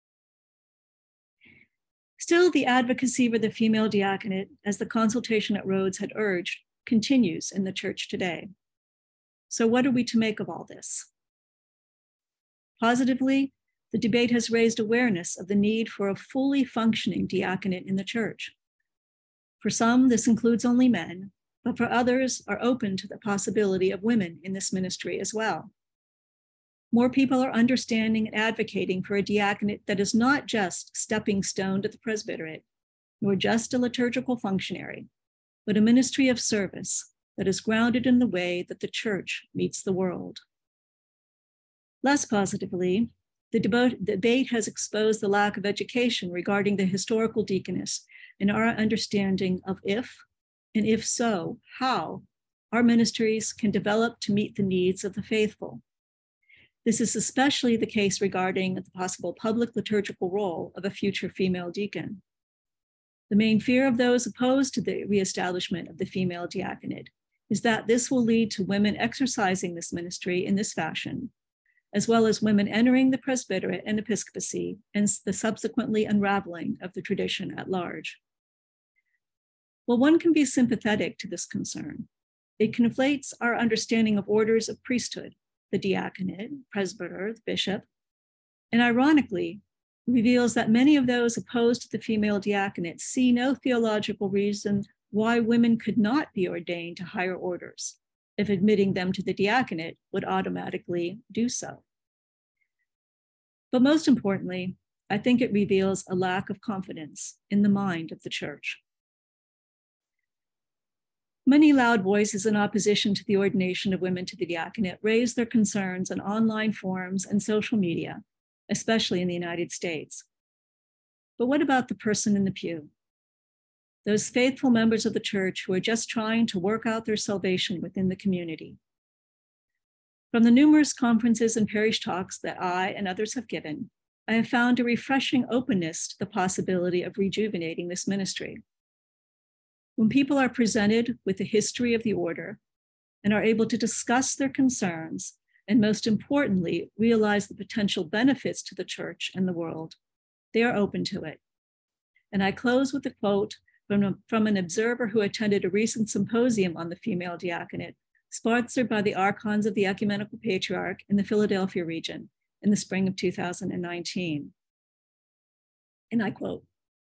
Still, the advocacy for the female diaconate, as the consultation at Rhodes had urged, continues in the church today. So what are we to make of all this? Positively, the debate has raised awareness of the need for a fully functioning diaconate in the church. For some, this includes only men, but for others are open to the possibility of women in this ministry as well. More people are understanding and advocating for a diaconate that is not just stepping stone to the presbyterate, nor just a liturgical functionary, but a ministry of service that is grounded in the way that the church meets the world. Less positively, the debate has exposed the lack of education regarding the historical deaconess and our understanding of if, and if so, how, our ministries can develop to meet the needs of the faithful. This is especially the case regarding the possible public liturgical role of a future female deacon. The main fear of those opposed to the reestablishment of the female diaconate is that this will lead to women exercising this ministry in this fashion, as well as women entering the presbyterate and episcopacy and the subsequently unraveling of the tradition at large. While one can be sympathetic to this concern, it conflates our understanding of orders of priesthood, the diaconate, presbyter, the bishop, and ironically, reveals that many of those opposed to the female diaconate see no theological reason why women could not be ordained to higher orders, if admitting them to the diaconate would automatically do so. But most importantly, I think it reveals a lack of confidence in the mind of the church. Many loud voices in opposition to the ordination of women to the diaconate raise their concerns on online forums and social media, especially in the United States. But what about the person in the pew? Those faithful members of the church who are just trying to work out their salvation within the community. From the numerous conferences and parish talks that I and others have given, I have found a refreshing openness to the possibility of rejuvenating this ministry. When people are presented with the history of the order and are able to discuss their concerns, and most importantly, realize the potential benefits to the church and the world, they are open to it. And I close with a quote from, a, from an observer who attended a recent symposium on the female diaconate, sponsored by the Archons of the Ecumenical Patriarch in the Philadelphia region in the spring of two thousand nineteen. And I quote,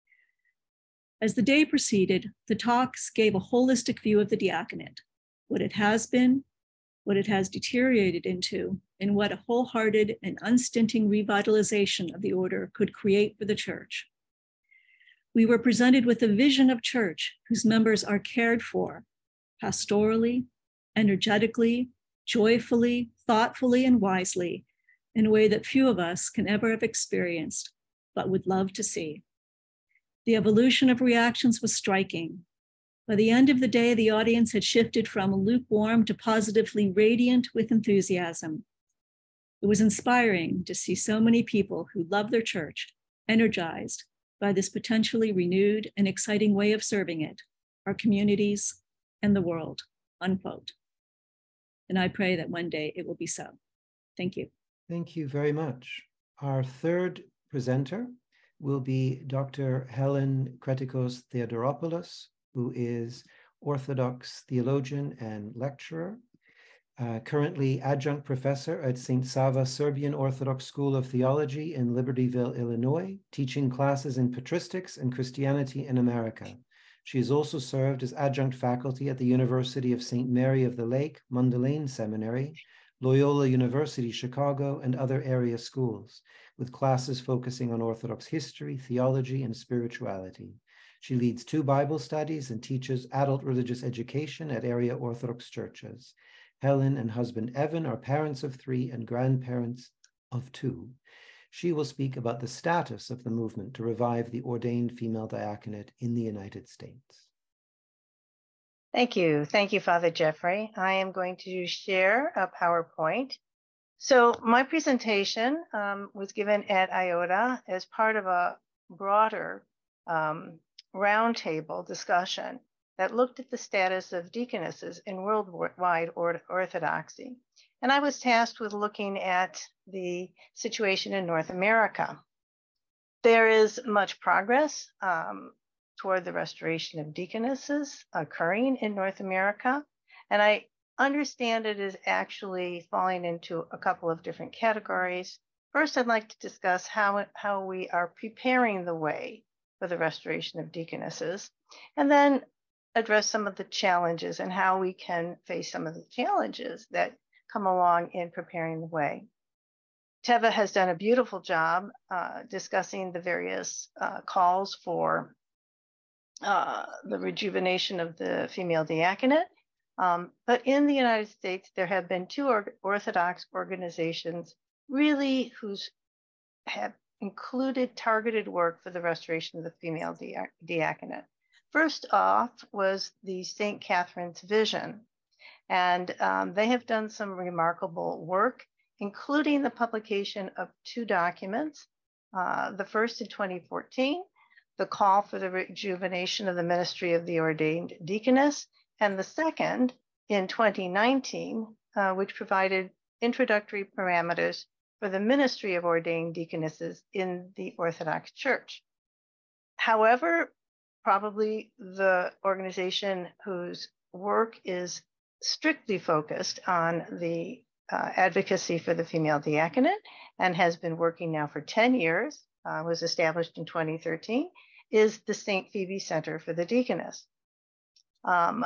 "As the day proceeded, the talks gave a holistic view of the diaconate, what it has been, what it has deteriorated into, and what a wholehearted and unstinting revitalization of the order could create for the church. We were presented with a vision of church whose members are cared for pastorally, energetically, joyfully, thoughtfully, and wisely in a way that few of us can ever have experienced, but would love to see. The evolution of reactions was striking. By the end of the day, the audience had shifted from lukewarm to positively radiant with enthusiasm. It was inspiring to see so many people who love their church energized by this potentially renewed and exciting way of serving it, our communities, and the world," unquote. And I pray that one day it will be so. Thank you. Thank you very much. Our third presenter will be Doctor Helen Kretikos Theodoropoulos, who is Orthodox theologian and lecturer, uh, currently adjunct professor at Saint Sava Serbian Orthodox School of Theology in Libertyville, Illinois, teaching classes in patristics and Christianity in America. She has also served as adjunct faculty at the University of Saint Mary of the Lake, Mundelein Seminary, Loyola University, Chicago, and other area schools, with classes focusing on Orthodox history, theology, and spirituality. She leads two Bible studies and teaches adult religious education at area Orthodox churches. Helen and husband Evan are parents of three and grandparents of two. She will speak about the status of the movement to revive the ordained female diaconate in the United States. Thank you. Thank you, Father Jeffrey. I am going to share a PowerPoint. So my presentation um, was given at I O T A as part of a broader um, roundtable discussion that looked at the status of deaconesses in worldwide orthodoxy. And I was tasked with looking at the situation in North America. There is much progress um, toward the restoration of deaconesses occurring in North America. And I understand it is actually falling into a couple of different categories. First, I'd like to discuss how, how we are preparing the way for the restoration of deaconesses, and then address some of the challenges and how we can face some of the challenges that come along in preparing the way. Teva has done a beautiful job uh, discussing the various uh, calls for uh, the rejuvenation of the female diaconate. Um, but in the United States, there have been two or Orthodox organizations really who's have included targeted work for the restoration of the female dia diaconate. First off was the Saint Catherine's Vision, and um, they have done some remarkable work, including the publication of two documents. Uh, the first in twenty fourteen, the call for the rejuvenation of the ministry of the ordained deaconess, and the second in twenty nineteen, uh, which provided introductory parameters for the ministry of ordained deaconesses in the Orthodox Church. However, probably the organization whose work is strictly focused on the uh, advocacy for the female diaconate and has been working now for ten years, uh, was established in twenty thirteen, is the Saint Phoebe Center for the Deaconess. Um,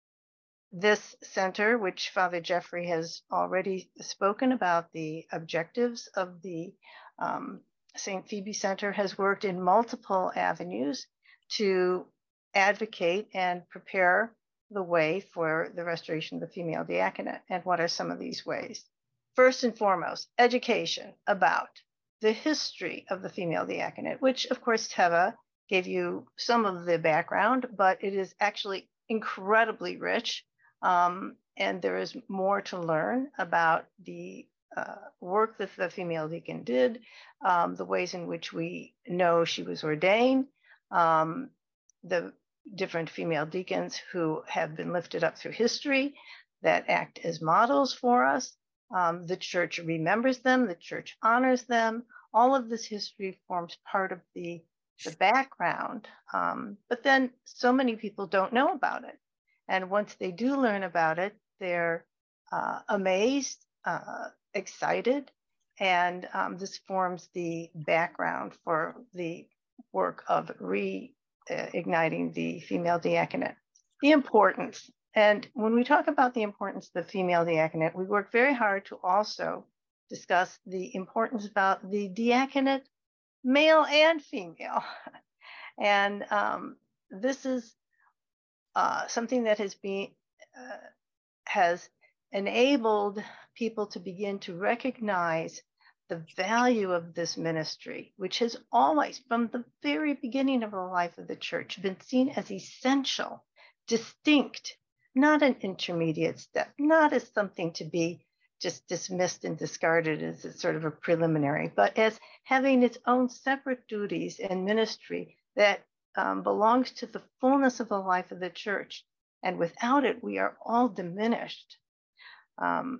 this center, which Father Jeffrey has already spoken about the objectives of the um, Saint Phoebe Center, has worked in multiple avenues to advocate and prepare the way for the restoration of the female diaconate. And what are some of these ways? First and foremost, education about the history of the female diaconate, which of course Teva gave you some of the background, but it is actually incredibly rich. Um, and there is more to learn about the uh, work that the female deacon did, um, the ways in which we know she was ordained, um, the different female deacons who have been lifted up through history that act as models for us. Um, the church remembers them, the church honors them. All of this history forms part of the, the background. Um, but then so many people don't know about it. And once they do learn about it, they're uh, amazed, uh, excited, and um, this forms the background for the work of reigniting the female diaconate. The importance, and when we talk about the importance of the female diaconate, we work very hard to also discuss the importance about the diaconate, male and female. And um, this is Uh, something that has been uh, has enabled people to begin to recognize the value of this ministry, which has always, from the very beginning of the life of the church, been seen as essential, distinct, not an intermediate step, not as something to be just dismissed and discarded as a sort of a preliminary, but as having its own separate duties and ministry that Um, belongs to the fullness of the life of the church. And without it, we are all diminished. Um,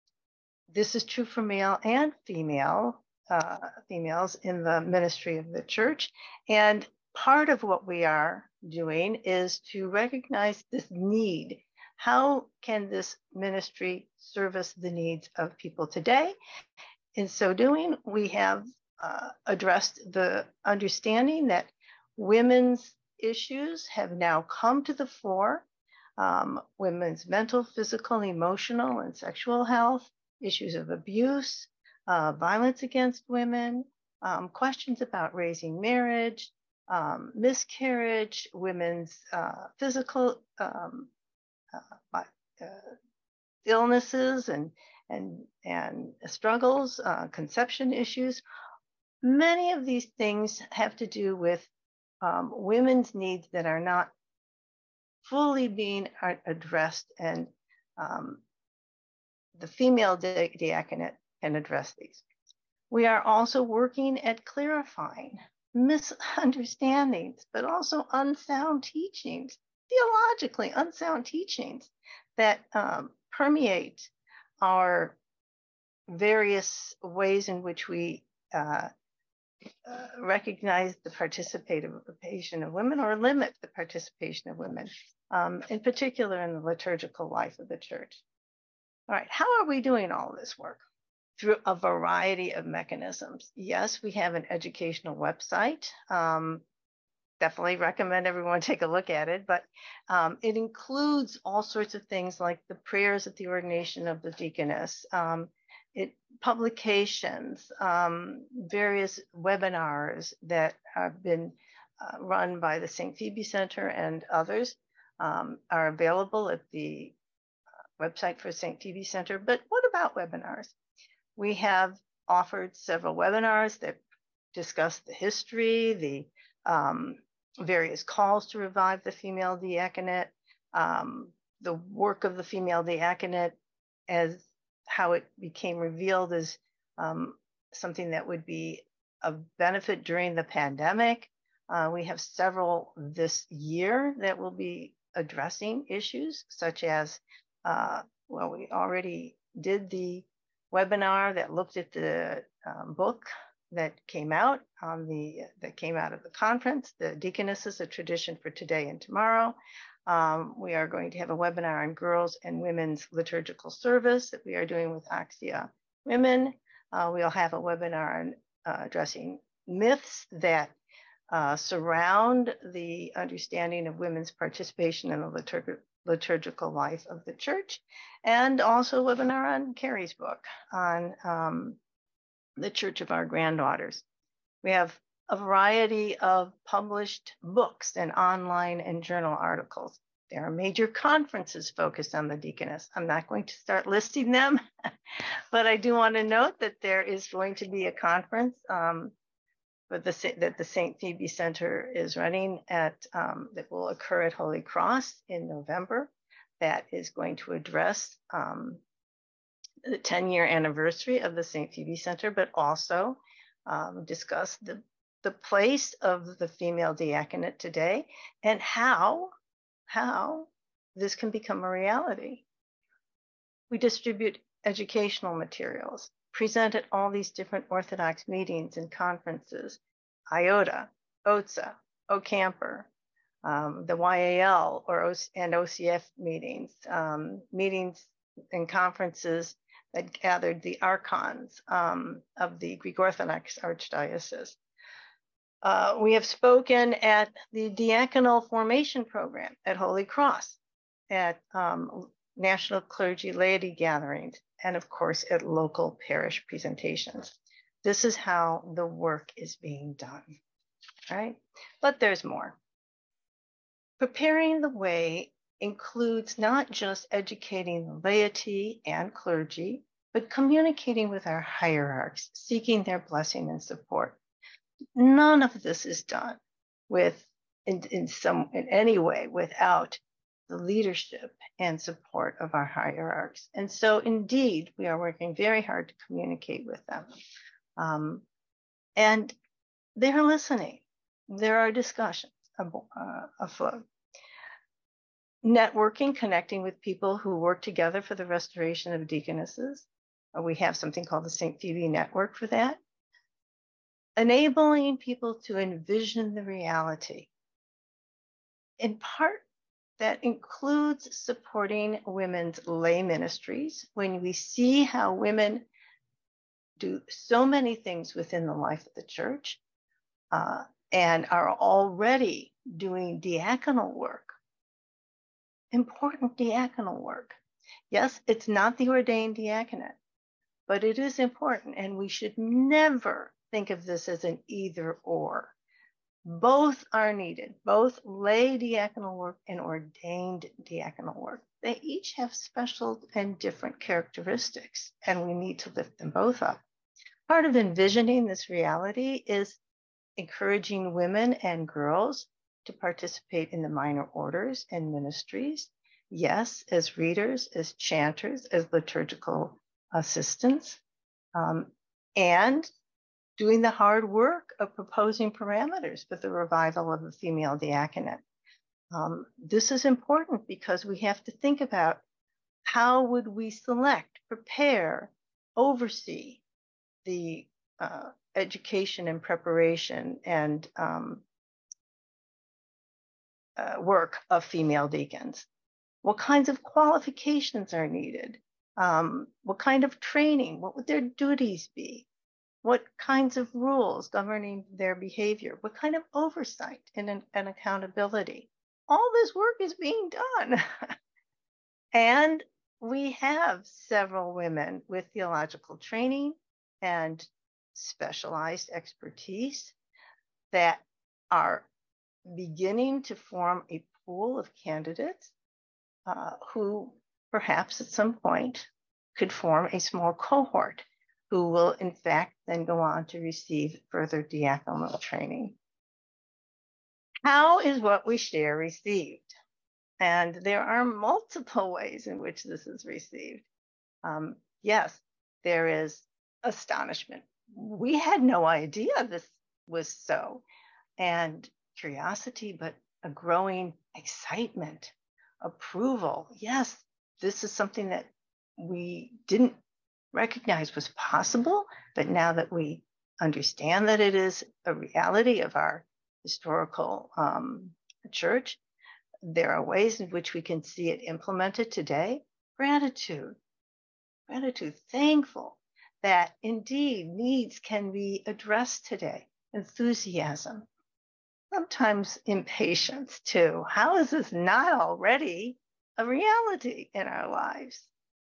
this is true for male and female, uh, females in the ministry of the church. And part of what we are doing is to recognize this need. How can this ministry service the needs of people today? In so doing, we have uh, addressed the understanding that women's issues have now come to the fore. Um, women's mental, physical, emotional, and sexual health, issues of abuse, uh, violence against women, um, questions about raising marriage, um, miscarriage, women's uh, physical um, uh, uh, illnesses and, and, and struggles, uh, conception issues. Many of these things have to do with Um, women's needs that are not fully being addressed, and um, the female di- diaconate can address these. We are also working at clarifying misunderstandings, but also unsound teachings, theologically unsound teachings that um, permeate our various ways in which we uh, Uh, recognize the participation of women or limit the participation of women, um, in particular in the liturgical life of the church. All right, how are we doing all this work? Through a variety of mechanisms. Yes, we have an educational website. Um, definitely recommend everyone take a look at it, but um, it includes all sorts of things like the prayers at the ordination of the deaconess, um, it publications, um, various webinars that have been uh, run by the Saint Phoebe Center and others um, are available at the uh, website for Saint Phoebe Center. But what about webinars? We have offered several webinars that discuss the history, the um, various calls to revive the female diaconate, um, the work of the female diaconate as how it became revealed as um, something that would be of benefit during the pandemic. Uh, we have several this year that will be addressing issues such as, uh, well, we already did the webinar that looked at the um, book that came out on the, that came out of the conference, The Deaconesses, A Tradition for Today and Tomorrow. Um, we are going to have a webinar on girls and women's liturgical service that we are doing with Axia Women. Uh, we'll have a webinar on uh, addressing myths that uh, surround the understanding of women's participation in the liturg liturgical life of the church, and also a webinar on Carrie's book on um, the Church of Our Granddaughters. We have a variety of published books and online and journal articles. There are major conferences focused on the deaconess. I'm not going to start listing them, but I do want to note that there is going to be a conference um, with the, that the Saint Phoebe Center is running at um, that will occur at Holy Cross in November. That is going to address um, the ten year anniversary of the Saint Phoebe Center, but also um, discuss the, the place of the female diaconate today and how, how this can become a reality. We distribute educational materials, present at all these different Orthodox meetings and conferences, I O T A, O T S A, O Camper, um, the Y A L or o and O C F meetings, um, meetings and conferences that gathered the archons um, of the Greek Orthodox Archdiocese. Uh, we have spoken at the Diaconal Formation Program at Holy Cross, at um, National Clergy Laity gatherings, and of course at local parish presentations. This is how the work is being done, right? But there's more. Preparing the way includes not just educating the laity and clergy, but communicating with our hierarchs, seeking their blessing and support. None of this is done with, in, in some, in any way, without the leadership and support of our hierarchs. And so indeed, we are working very hard to communicate with them. Um, and they're listening. There are discussions uh, afloat. Networking, connecting with people who work together for the restoration of deaconesses. Uh, we have something called the Saint Phoebe Network for that. Enabling people to envision the reality. In part, that includes supporting women's lay ministries. When we see how women do so many things within the life of the church uh, and are already doing diaconal work, important diaconal work. Yes, it's not the ordained diaconate, but it is important, and we should never think of this as an either or. Both are needed, both lay diaconal work and ordained diaconal work. They each have special and different characteristics, and we need to lift them both up. Part of envisioning this reality is encouraging women and girls to participate in the minor orders and ministries. Yes, as readers, as chanters, as liturgical assistants, um, and doing the hard work of proposing parameters for the revival of the female diaconate. Um, this is important because we have to think about how would we select, prepare, oversee the uh, education and preparation and um, uh, work of female deacons. What kinds of qualifications are needed? Um, what kind of training? What would their duties be? What kinds of rules governing their behavior? What kind of oversight and, and accountability? All this work is being done. And we have several women with theological training and specialized expertise that are beginning to form a pool of candidates uh, who perhaps at some point could form a small cohort who will in fact then go on to receive further diaconal training. How is what we share received? And there are multiple ways in which this is received. Um, yes, there is astonishment. We had no idea this was so. And curiosity, but a growing excitement, approval. Yes, this is something that we didn't recognize was possible, but now that we understand that it is a reality of our historical um, church, there are ways in which we can see it implemented today. Gratitude, gratitude, thankful that indeed needs can be addressed today. enthusiasm, sometimes impatience too. How is this not already a reality in our lives?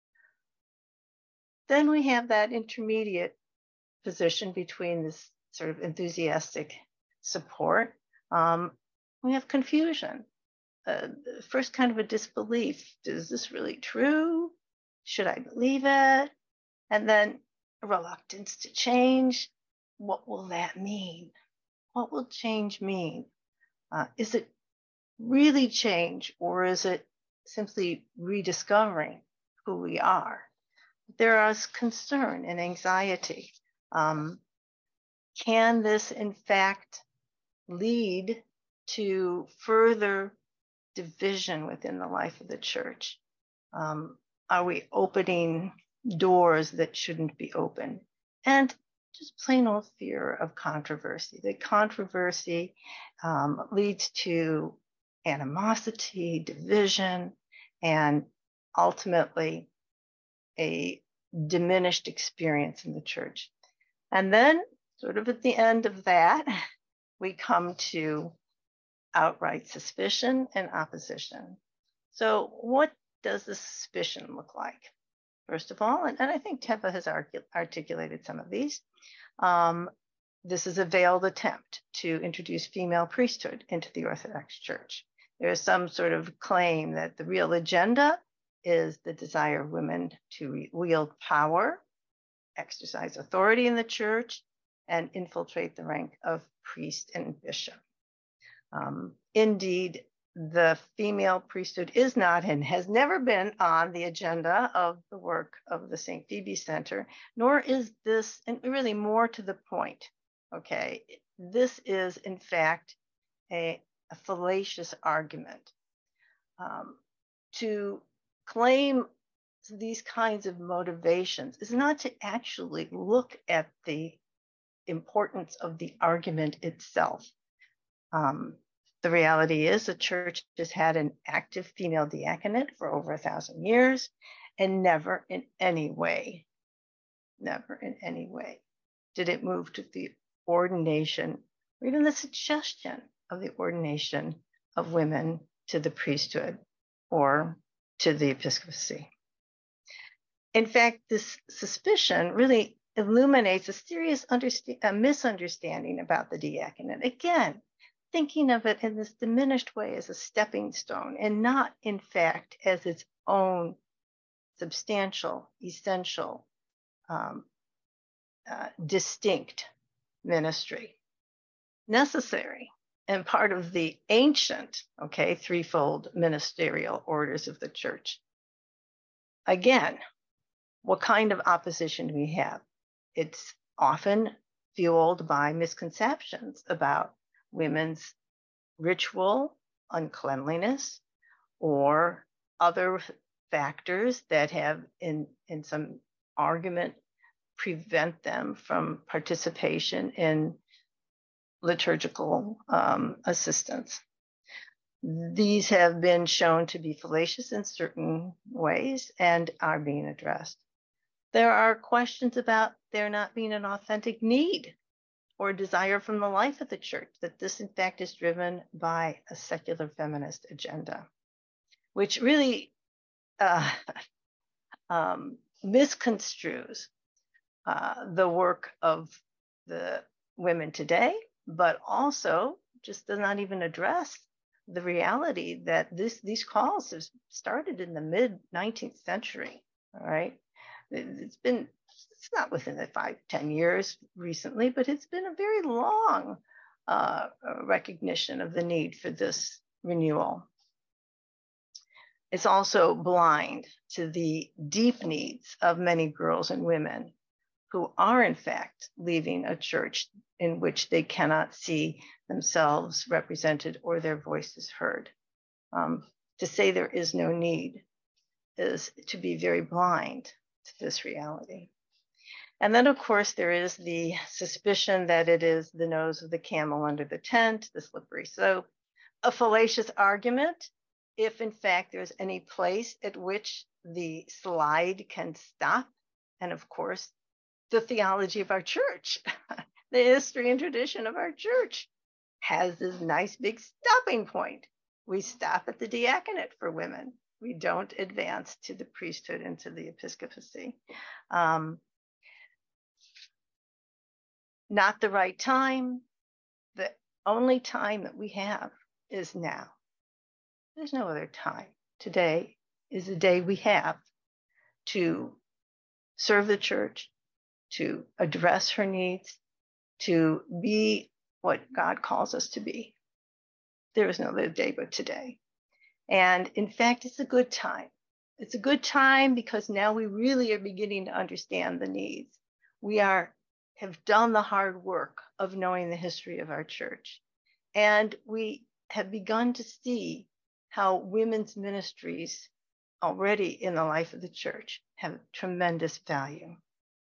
Then we have that intermediate position between this sort of enthusiastic support. Um, we have confusion. Uh, first kind of a disbelief. Is this really true? Should I believe it? And then a reluctance to change. What will that mean? What will change mean? Uh, is it really change, or is it simply rediscovering who we are? There is concern and anxiety. Um, can this, in fact, lead to further division within the life of the church? Um, are we opening doors that shouldn't be open? And just plain old fear of controversy. The controversy um, leads to animosity, division, and ultimately a diminished experience in the church. And then, sort of at the end of that, we come to outright suspicion and opposition. So what does the suspicion look like? First of all, and, and I think Teva has artic- articulated some of these, um, this is a veiled attempt to introduce female priesthood into the Orthodox Church. There is some sort of claim that the real agenda is the desire of women to wield power, exercise authority in the church, and infiltrate the rank of priest and bishop. Um, indeed, the female priesthood is not and has never been on the agenda of the work of the Saint Phoebe Center, nor is this, and really more to the point, okay, this is in fact a, a fallacious argument. Um, to claim these kinds of motivations is not to actually look at the importance of the argument itself. Um, the reality is the church has had an active female diaconate for over a thousand years, and never in any way, never in any way did it move to the ordination or even the suggestion of the ordination of women to the priesthood or to the episcopacy. In fact, this suspicion really illuminates a serious understa- a misunderstanding about the diaconate. Again, thinking of it in this diminished way as a stepping stone and not, in fact, as its own substantial, essential, um, uh, distinct ministry, necessary and part of the ancient, okay, threefold ministerial orders of the church. Again, what kind of opposition do we have? It's often fueled by misconceptions about women's ritual uncleanliness or other factors that have, in, in some argument, prevent them from participation in liturgical um, assistance. These have been shown to be fallacious in certain ways and are being addressed. There are questions about there not being an authentic need or desire from the life of the church, that this in fact is driven by a secular feminist agenda, which really uh, um, misconstrues uh, the work of the women today, but also just does not even address the reality that this these calls have started in the mid nineteenth century. All right, it's been it's not within the five ten years recently, but it's been a very long uh, recognition of the need for this renewal. It's also blind to the deep needs of many girls and women who are in fact leaving a church in which they cannot see themselves represented or their voices heard. Um, to say there is no need is to be very blind to this reality. And then, of course, there is the suspicion that it is the nose of the camel under the tent, the slippery slope, a fallacious argument, if in fact there's any place at which the slide can stop. And of course, the theology of our church the history and tradition of our church has this nice big stopping point. We stop at the diaconate for women. We don't advance to the priesthood and to the episcopacy. Um, not the right time. The only time that we have is now. There's no other time. Today is the day we have to serve the church, to address her needs, to be what God calls us to be. There is no other day but today. And in fact, it's a good time. It's a good time because now we really are beginning to understand the needs. We are have done the hard work of knowing the history of our church. And we have begun to see how women's ministries already in the life of the church have tremendous value.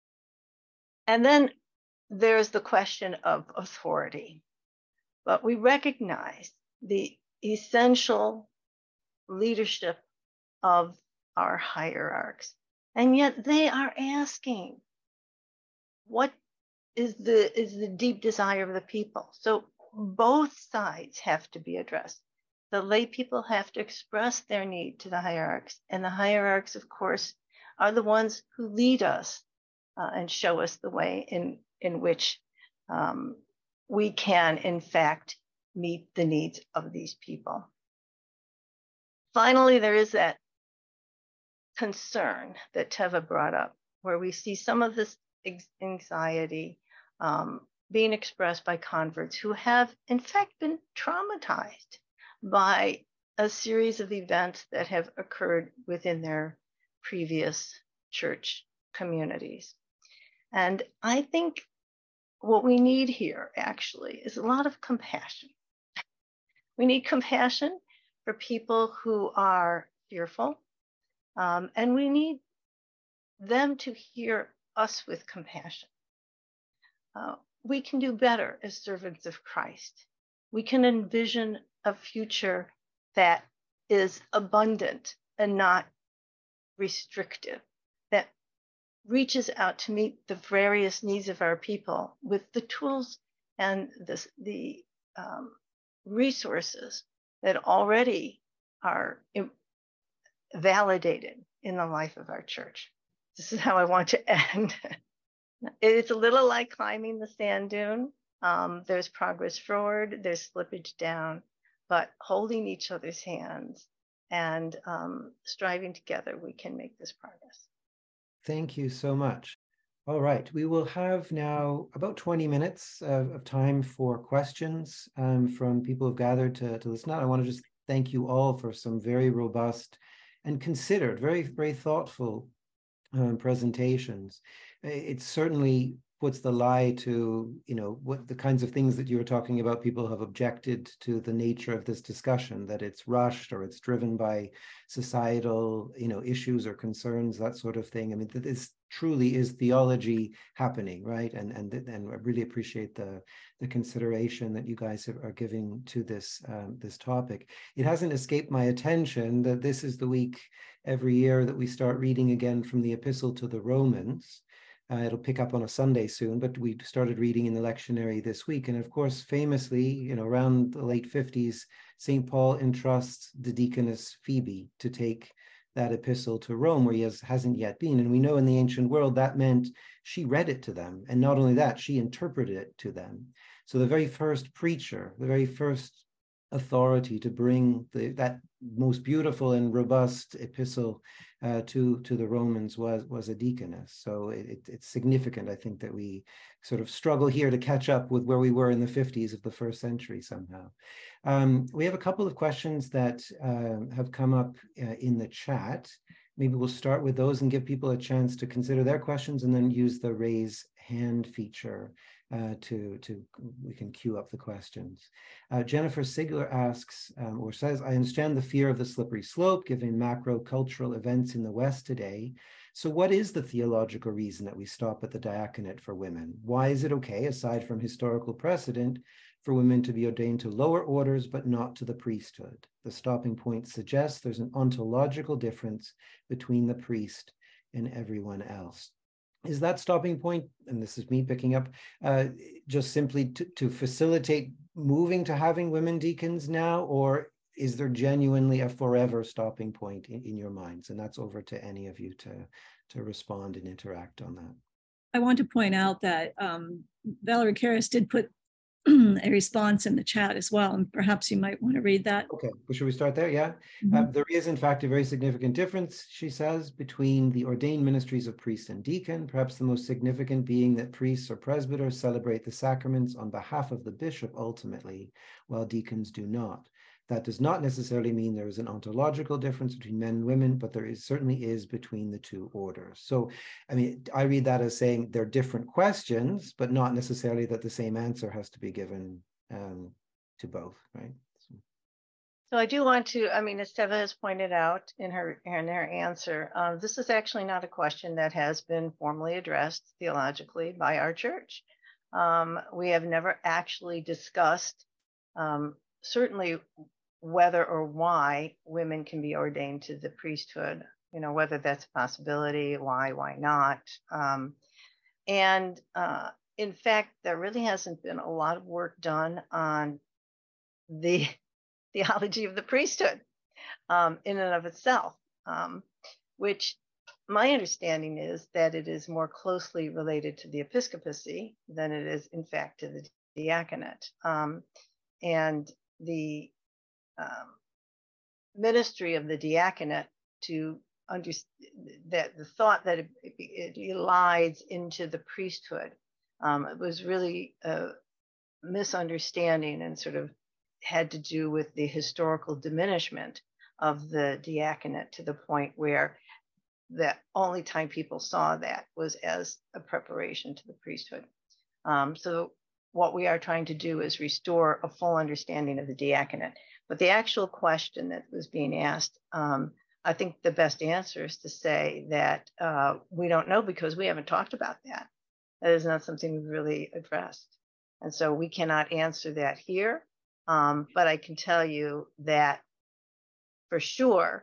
And then there's the question of authority. But we recognize the essential leadership of our hierarchs. And yet they are asking, what is the, is the deep desire of the people? So both sides have to be addressed. The lay people have to express their need to the hierarchs. And the hierarchs, of course, are the ones who lead us uh, and show us the way in, in which um, we can, in fact, meet the needs of these people. Finally, there is that concern that Teva brought up, where we see some of this anxiety um, being expressed by converts who have, in fact, been traumatized by a series of events that have occurred within their previous church communities. And I think what we need here actually is a lot of compassion. We need compassion for people who are fearful, um, and we need them to hear us with compassion. Uh, we can do better as servants of Christ. We can envision a future that is abundant and not restrictive, that reaches out to meet the various needs of our people with the tools and the, the um, resources that already are validated in the life of our church. This is how I want to end. It's a little like climbing the sand dune. Um, there's progress forward, there's slippage down, but holding each other's hands and um, striving together, we can make this progress. Thank you so much. All right, we will have now about twenty minutes of, of time for questions um, from people who've gathered to, to listen. I want to just thank you all for some very robust and considered, very, very thoughtful um, presentations. It certainly puts the lie to, you know, what the kinds of things that you were talking about. People have objected to the nature of this discussion, that it's rushed or it's driven by societal, you know, issues or concerns, that sort of thing. I mean, this truly is theology happening, right? And and and I really appreciate the the consideration that you guys have, are giving to this um, this topic. It hasn't escaped my attention that this is the week every year that we start reading again from the Epistle to the Romans. Uh, it'll pick up on a Sunday soon, but we started reading in the lectionary this week. And of course, famously, you know, around the late fifties, Saint Paul entrusts the deaconess Phoebe to take that epistle to Rome, where he has, hasn't yet been. And we know in the ancient world that meant she read it to them. And not only that, she interpreted it to them. So the very first preacher, the very first authority to bring the, that most beautiful and robust epistle uh, to to the Romans was was a deaconess. So it, it, it's significant, I think, that we sort of struggle here to catch up with where we were in the fifties of the first century somehow. Um, we have a couple of questions that uh, have come up uh, in the chat. Maybe we'll start with those and give people a chance to consider their questions, and then use the raise hand feature Uh, to, to, we can queue up the questions. Uh, Jennifer Sigler asks, um, or says, I understand the fear of the slippery slope given macro cultural events in the West today. So what is the theological reason that we stop at the diaconate for women? Why is it okay, aside from historical precedent, for women to be ordained to lower orders, but not to the priesthood? The stopping point suggests there's an ontological difference between the priest and everyone else. is that stopping point, and this is me picking up, uh, just simply to, to facilitate moving to having women deacons now, or is there genuinely a forever stopping point in, in your minds? And that's over to any of you to, to respond and interact on that. I want to point out that um, Valerie Karras did put a response in the chat as well, and perhaps you might want to read that. Okay, well, should we start there? Yeah. Mm-hmm. Uh, there is, in fact, a very significant difference, she says, between the ordained ministries of priest and deacon, perhaps the most significant being that priests or presbyters celebrate the sacraments on behalf of the bishop ultimately, while deacons do not. That does not necessarily mean there is an ontological difference between men and women, but there is certainly is between the two orders. So, I mean, I read that as saying they're different questions, but not necessarily that the same answer has to be given um, to both, right? So. so I do want to, I mean, Esteva has pointed out in her, in her answer, uh, this is actually not a question that has been formally addressed theologically by our church. Um, we have never actually discussed um, certainly whether or why women can be ordained to the priesthood, you know, whether that's a possibility, why, why not. Um, and uh, in fact, there really hasn't been a lot of work done on the theology of the priesthood um, in and of itself, um, which my understanding is that it is more closely related to the episcopacy than it is, in fact, to the diaconate. Um, and the Um, ministry of the diaconate to understand that the thought that it, it, it lies into the priesthood um, it was really a misunderstanding and sort of had to do with the historical diminishment of the diaconate to the point where the only time people saw that was as a preparation to the priesthood. Um, so what we are trying to do is restore a full understanding of the diaconate. But the actual question that was being asked, um, I think the best answer is to say that uh, we don't know because we haven't talked about that. That is not something we've really addressed. And so we cannot answer that here. Um, but I can tell you that for sure,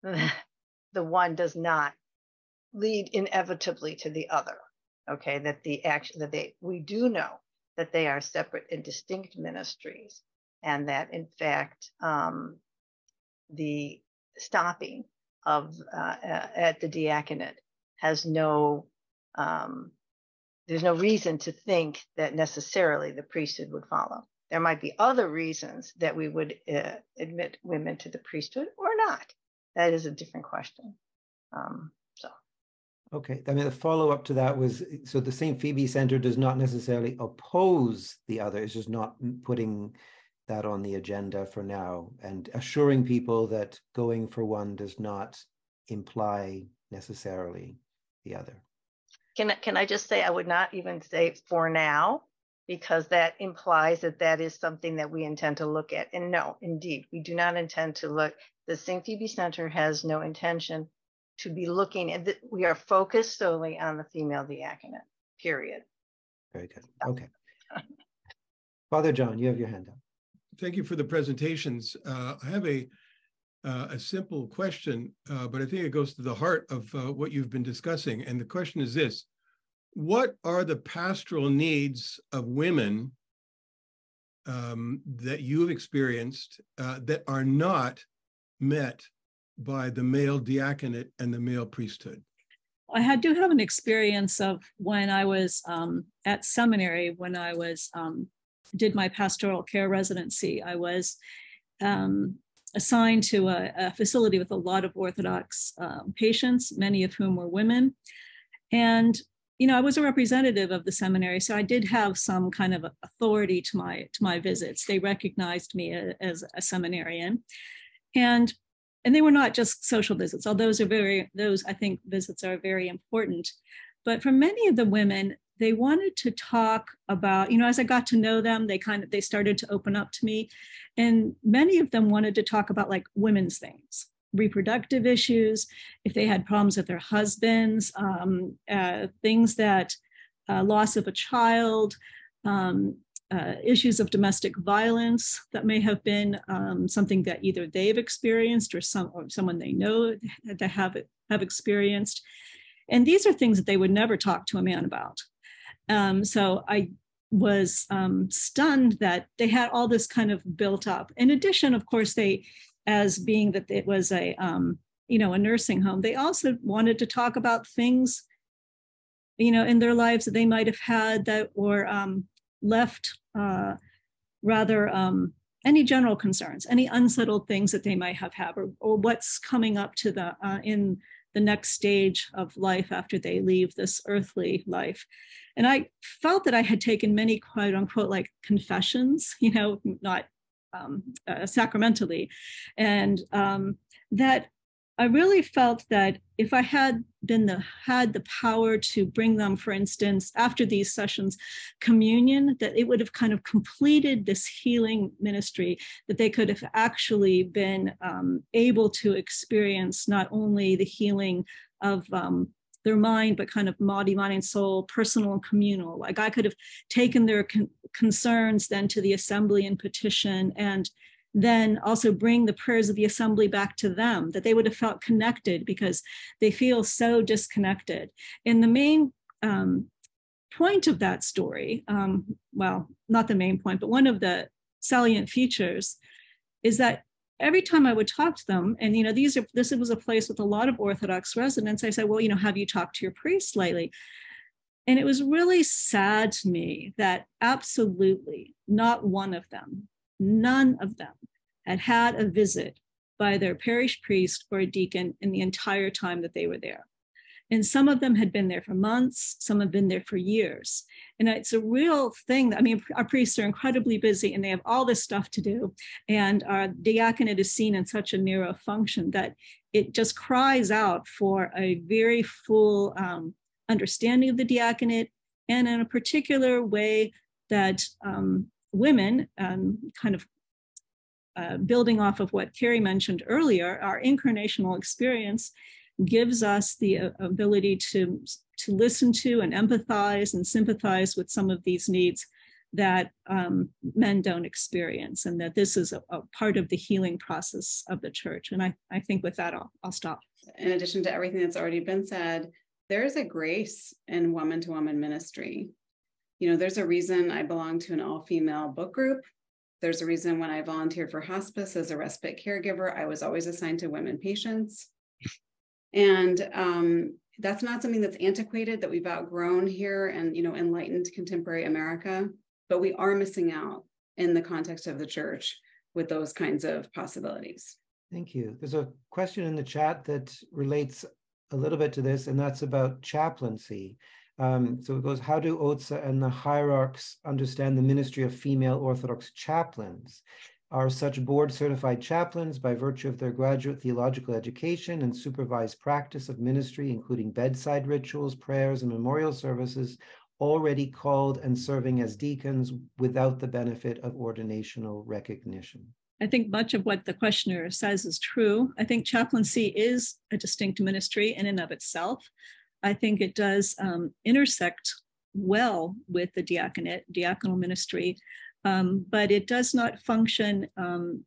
the one does not lead inevitably to the other. Okay, that the action that they, we do know that they are separate and distinct ministries. And that, in fact, um, the stopping of uh, at the diaconate has no, um, there's no reason to think that necessarily the priesthood would follow. There might be other reasons that we would uh, admit women to the priesthood or not. That is a different question. Um, so. Okay, I mean, the follow-up to that was, so the Saint Phoebe Center does not necessarily oppose the other, it's just not putting that on the agenda for now, and assuring people that going for one does not imply necessarily the other. Can, can I just say, I would not even say for now, because that implies that that is something that we intend to look at. And no, indeed, we do not intend to look. The Saint Phoebe Center has no intention to be looking at, the, we are focused solely on the female diaconate, period. Very good, okay. Father John, you have your hand up. Thank you for the presentations. Uh, I have a uh, a simple question, uh, but I think it goes to the heart of uh, what you've been discussing. And the question is this: what are the pastoral needs of women um, that you've experienced uh, that are not met by the male diaconate and the male priesthood? I had, do have an experience of when I was um, at seminary, when I was um, did my pastoral care residency. I was um, assigned to a, a facility with a lot of Orthodox um, patients, many of whom were women. And, you know, I was a representative of the seminary, so I did have some kind of authority to my, to my visits. They recognized me a, as a seminarian. And, and they were not just social visits, although those are very, those I think visits are very important. But for many of the women, they wanted to talk about, you know, as I got to know them, they kind of, they started to open up to me. And many of them wanted to talk about like women's things, reproductive issues, if they had problems with their husbands, um, uh, things that, uh, loss of a child, um, uh, issues of domestic violence that may have been um, something that either they've experienced or some or someone they know that have, have experienced. And these are things that they would never talk to a man about. Um, so I was um, stunned that they had all this kind of built up. In addition, of course, they, as being that it was a, um, you know, a nursing home, they also wanted to talk about things, you know, in their lives that they might have had that were um, left uh, rather um, any general concerns, any unsettled things that they might have had, or, or what's coming up to the uh, in the next stage of life after they leave this earthly life. And I felt that I had taken many quote unquote like confessions, you know, not um, uh, sacramentally, and um, that I really felt that if I had been the had the power to bring them, for instance, after these sessions, communion, that it would have kind of completed this healing ministry, that they could have actually been um, able to experience not only the healing of um, their mind, but kind of body, mind, and soul, personal and communal. Like I could have taken their con concerns then to the assembly and petition, and then also bring the prayers of the assembly back to them, that they would have felt connected because they feel so disconnected. And the main um, point of that story, um, well, not the main point, but one of the salient features is that every time I would talk to them, and you know, these are this was a place with a lot of Orthodox residents, I said, well, you know, have you talked to your priest lately? And it was really sad to me that absolutely not one of them, none of them had had a visit by their parish priest or a deacon in the entire time that they were there. And some of them had been there for months, some have been there for years. And it's a real thing that, I mean, our priests are incredibly busy and they have all this stuff to do. And our diaconate is seen in such a narrow function that it just cries out for a very full um, understanding of the diaconate, and in a particular way that um, women um, kind of uh, building off of what Carrie mentioned earlier, our incarnational experience gives us the uh, ability to, to listen to and empathize and sympathize with some of these needs that um, men don't experience, and that this is a, a part of the healing process of the church. And I, I think with that, I'll, I'll stop. In addition to everything that's already been said, there is a grace in woman-to-woman ministry. You know, there's a reason I belong to an all-female book group. There's a reason when I volunteered for hospice as a respite caregiver, I was always assigned to women patients. And um, that's not something that's antiquated, that we've outgrown here and, you know, enlightened contemporary America, but we are missing out in the context of the church with those kinds of possibilities. Thank you. There's a question in the chat that relates a little bit to this, and that's about chaplaincy. Um, so it goes, how do O T S A and the hierarchs understand the ministry of female Orthodox chaplains? Are such board-certified chaplains, by virtue of their graduate theological education and supervised practice of ministry, including bedside rituals, prayers, and memorial services, already called and serving as deacons without the benefit of ordinational recognition? I think much of what the questioner says is true. I think chaplaincy is a distinct ministry in and of itself. I think it does um, intersect well with the diaconate, diaconal ministry, um, but it does not function um,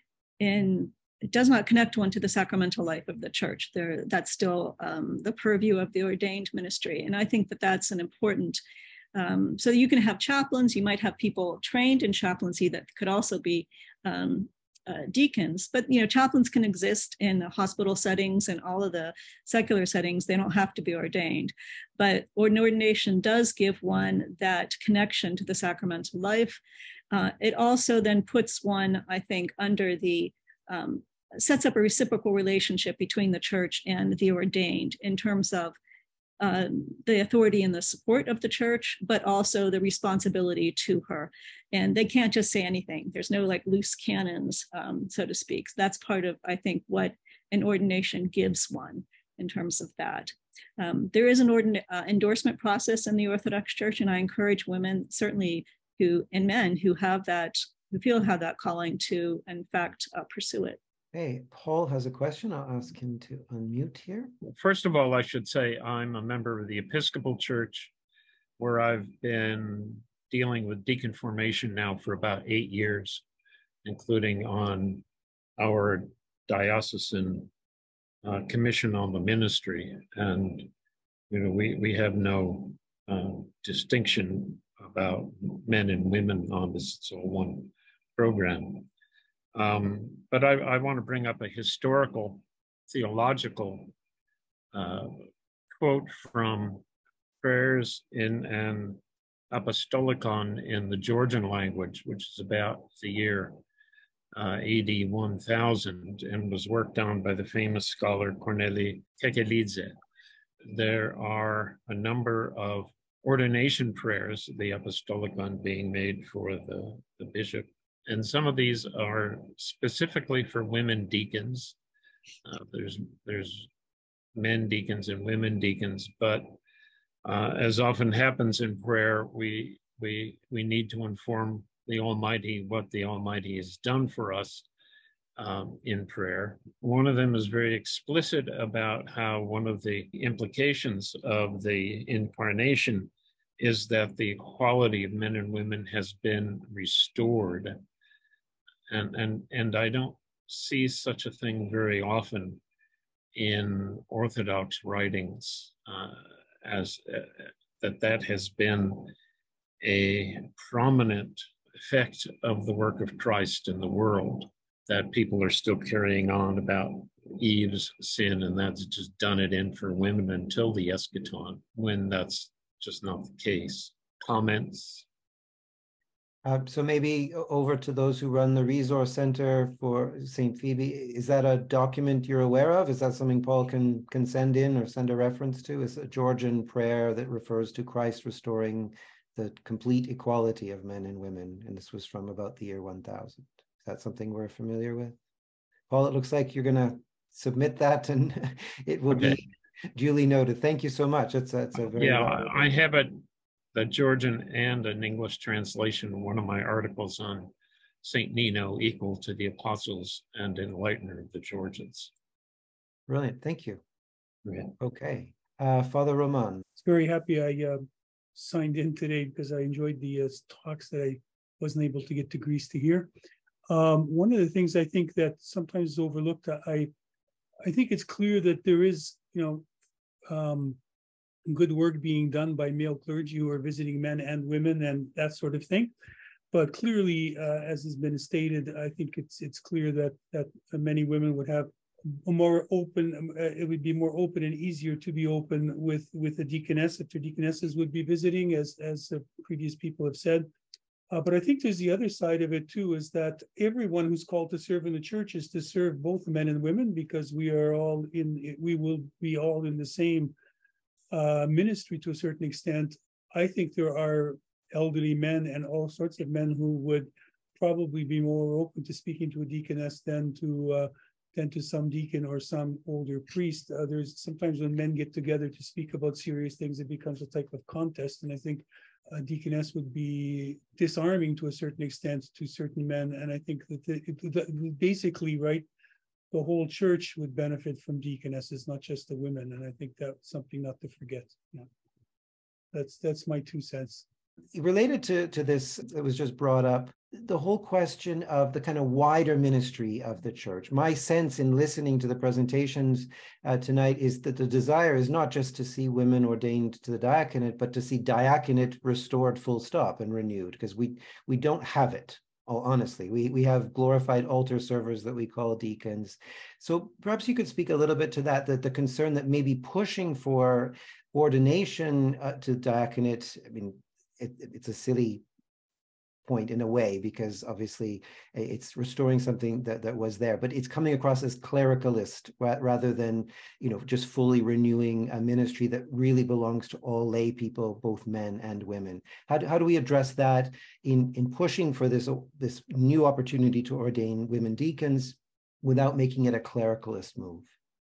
in, it does not connect one to the sacramental life of the church. There, that's still um, the purview of the ordained ministry. And I think that that's an important, um, so you can have chaplains, you might have people trained in chaplaincy that could also be um, Uh, deacons, but you know, chaplains can exist in hospital settings and all of the secular settings. They don't have to be ordained, but ordination does give one that connection to the sacramental life. Uh, it also then puts one, I think, under the, um, sets up a reciprocal relationship between the church and the ordained in terms of Uh, the authority and the support of the church, but also the responsibility to her. And they can't just say anything. There's no like loose cannons, um, so to speak. That's part of, I think, what an ordination gives one in terms of that. Um, there is an ordin uh, endorsement process in the Orthodox Church, and I encourage women, certainly who, and men who have that, who feel have that calling to, in fact, uh, pursue it. Hey, Paul has a question. I'll ask him to unmute here. First of all, I should say I'm a member of the Episcopal Church, where I've been dealing with deacon formation now for about eight years, including on our diocesan uh, commission on the ministry. And You know, we, we have no uh, distinction about men and women on this. It's all one program. Um, but I, I want to bring up a historical, theological uh, quote from prayers in an apostolicon in the Georgian language, which is about the year uh, A D one thousand, and was worked on by the famous scholar Corneli Kekelidze. There are a number of ordination prayers, the apostolicon being made for the, the bishop. And some of these are specifically for women deacons. Uh, there's, there's men deacons and women deacons, but uh, as often happens in prayer, we, we, we need to inform the Almighty what the Almighty has done for us um, in prayer. One of them is very explicit about how one of the implications of the incarnation is that the equality of men and women has been restored. And, and, and I don't see such a thing very often in Orthodox writings, uh, as uh, that that has been a prominent effect of the work of Christ in the world, that people are still carrying on about Eve's sin, and that's just done it in for women until the eschaton, when that's just not the case. Comments? Uh, so maybe over to those who run the Resource Center for Saint Phoebe. Is that a document you're aware of? Is that something Paul can can send in or send a reference to? Is a Georgian prayer that refers to Christ restoring the complete equality of men and women, and this was from about the year one thousand. Is that something we're familiar with? Paul, it looks like you're going to submit that, and it will okay. be duly noted. Thank you so much. That's that's a very yeah. I have a the Georgian and an English translation of one of my articles on Saint Nino, equal to the apostles and enlightener of the Georgians. Brilliant. Thank you. Yeah. Okay. Uh, Father Roman. Very happy I uh, signed in today because I enjoyed the uh, talks that I wasn't able to get to Greece to hear. Um, one of the things I think that sometimes is overlooked, I I think it's clear that there is, you know, um, good work being done by male clergy who are visiting men and women and that sort of thing. But clearly, uh, as has been stated, I think it's it's clear that that many women would have a more open, uh, it would be more open and easier to be open with with the deaconess if their deaconesses would be visiting, as as uh, previous people have said. Uh, but I think there's the other side of it too, is that everyone who's called to serve in the church is to serve both men and women, because we are all in, we will be all in the same uh, ministry to a certain extent. I think there are elderly men and all sorts of men who would probably be more open to speaking to a deaconess than to uh, than to some deacon or some older priest. Uh, there's sometimes when men get together to speak about serious things, it becomes a type of contest, and I think a deaconess would be disarming to a certain extent to certain men. And I think that the, it, the, basically, right, the whole church would benefit from deaconesses, not just the women. And I think that's something not to forget. Yeah. That's that's my two cents. Related to, to this, that was just brought up, the whole question of the kind of wider ministry of the church. My sense in listening to the presentations uh, tonight is that the desire is not just to see women ordained to the diaconate, but to see diaconate restored full stop and renewed, because we we don't have it. Oh, honestly, we, we have glorified altar servers that we call deacons. So perhaps you could speak a little bit to that, that the concern that maybe pushing for ordination uh, to diaconate, I mean, it, it's a silly point in a way, because obviously it's restoring something that, that was there, but it's coming across as clericalist rather than, you know, just fully renewing a ministry that really belongs to all lay people, both men and women. How do, how do we address that in, in pushing for this, this new opportunity to ordain women deacons without making it a clericalist move?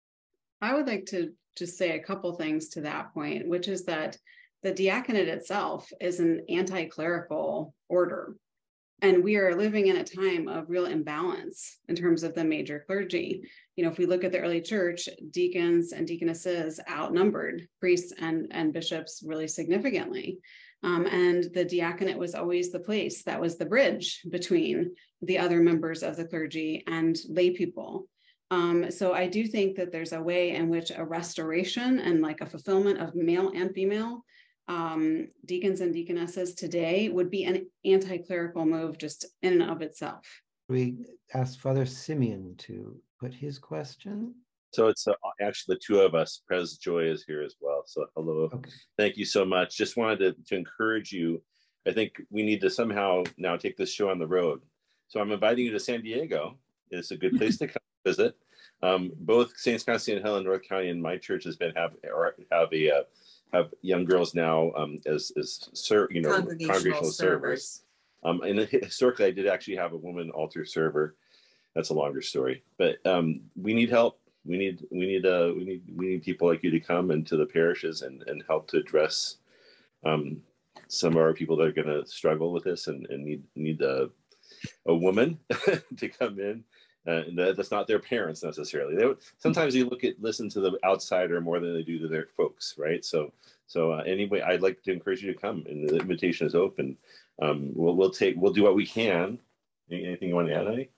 I would like to just say a couple things to that point, which is that the diaconate itself is an anti-clerical order. And we are living in a time of real imbalance in terms of the major clergy. You know, if we look at the early church, deacons and deaconesses outnumbered priests and, and bishops really significantly. Um, and the diaconate was always the place that was the bridge between the other members of the clergy and lay people. Um, so I do think that there's a way in which a restoration and like a fulfillment of male and female um, deacons and deaconesses today would be an anti-clerical move just in and of itself. We asked Father Simeon to put his question. So it's uh, actually the two of us. Pres Joy is here as well. So hello. Okay. Thank you so much. Just wanted to, to encourage you. I think we need to somehow now take this show on the road. So I'm inviting you to San Diego. It's a good place to come visit. Um, both Saints Constantine and Helen, North County, and my church has been have or have a uh, have young girls now um, as as ser- you know congregational, congregational servers. servers. Um, and historically, I did actually have a woman altar server. That's a longer story, but um, we need help. We need we need uh, we need we need people like you to come into the parishes and and help to address um, some of our people that are going to struggle with this and, and need need a a woman to come in. Uh, and that, that's not their parents necessarily. They would, sometimes they look at listen to the outsider more than they do to their folks, right? So so uh, anyway, I'd like to encourage you to come, and the invitation is open. Um, we'll we'll take we'll do what we can. Anything you want to add, Annie?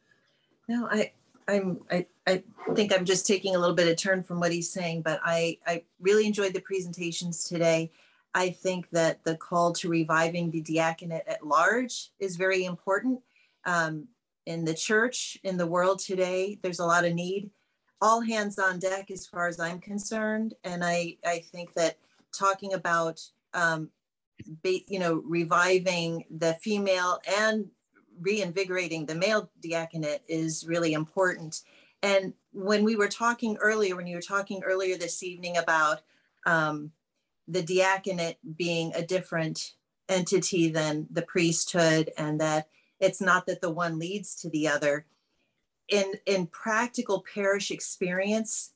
No, I I'm I I think I'm just taking a little bit of turn from what he's saying, but I I really enjoyed the presentations today. I think that the call to reviving the diaconate at large is very important. Um, in the church, in the world today, there's a lot of need. All hands on deck as far as I'm concerned. And I, I think that talking about, um, you know, reviving the female and reinvigorating the male diaconate is really important. And when we were talking earlier, when you were talking earlier this evening about um, the diaconate being a different entity than the priesthood, and that it's not that the one leads to the other. In, in practical parish experience,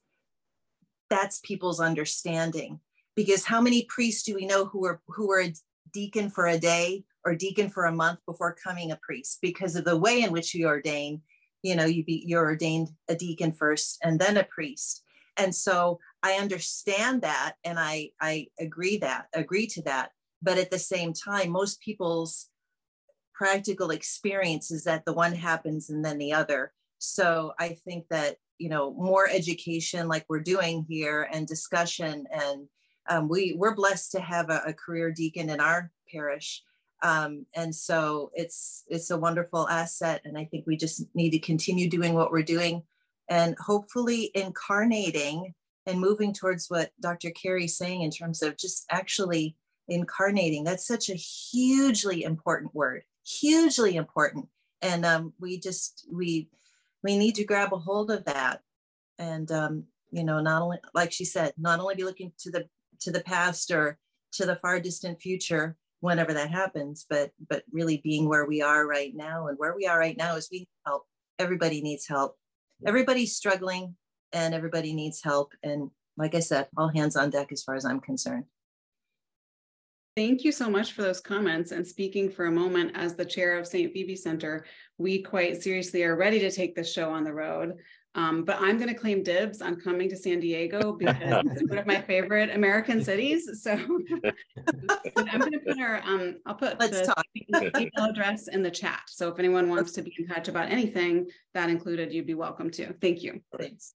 that's people's understanding. Because how many priests do we know who are who are a deacon for a day or deacon for a month before coming a priest? Because of the way in which you ordain, you know, you be you're ordained a deacon first and then a priest. And so I understand that, and I I agree that agree to that. But at the same time, most people's practical experience is that the one happens and then the other. So I think that, you know, more education like we're doing here and discussion, and um, we, we're blessed to have a, a career deacon in our parish. Um, and so it's, it's a wonderful asset. And I think we just need to continue doing what we're doing and hopefully incarnating and moving towards what Doctor Carey's saying in terms of just actually incarnating. That's such a hugely important word. Hugely important, and um, we just we we need to grab a hold of that, and um, you know, not only, like she said, not only be looking to the to the past or to the far distant future whenever that happens, but but really being where we are right now. And where we are right now is we need help. Everybody needs help. Everybody's struggling, and everybody needs help. And like I said, all hands on deck as far as I'm concerned. Thank you so much for those comments. And speaking for a moment as the chair of Saint Phoebe Center, we quite seriously are ready to take this show on the road. Um, but I'm going to claim dibs on coming to San Diego because it's one of my favorite American cities. So I'm going to put our, um, I'll put Let's the talk. email address in the chat. So if anyone wants to be in touch about anything, that included, you'd be welcome to. Thank you. Thanks.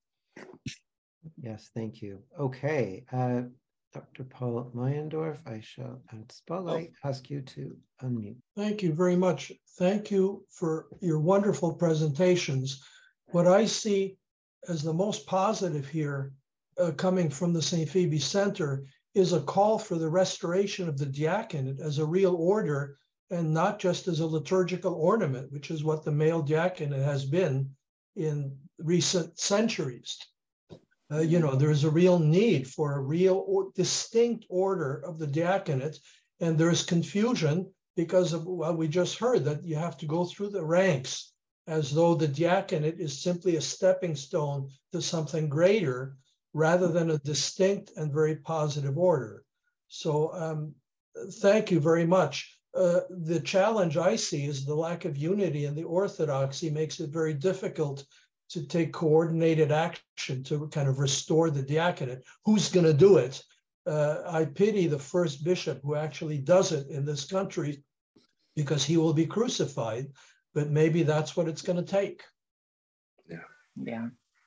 Yes, thank you. Okay. Uh, Doctor Paul Meyendorf, I shall, and Spotlight, oh. ask you to unmute. Thank you very much. Thank you for your wonderful presentations. What I see as the most positive here, uh, coming from the Saint Phoebe Center, is a call for the restoration of the diaconate as a real order and not just as a liturgical ornament, which is what the male diaconate has been in recent centuries. Uh, you know, there is a real need for a real or distinct order of the diaconate, and there's confusion because of what we just heard, that you have to go through the ranks as though the diaconate is simply a stepping stone to something greater rather than a distinct and very positive order. So um, thank you very much. Uh, the challenge I see is the lack of unity, and the orthodoxy makes it very difficult to take coordinated action to kind of restore the diaconate. Who's going to do it? Uh, I pity the first bishop who actually does it in this country, because he will be crucified, but maybe that's what it's going to take. Yeah. Yeah.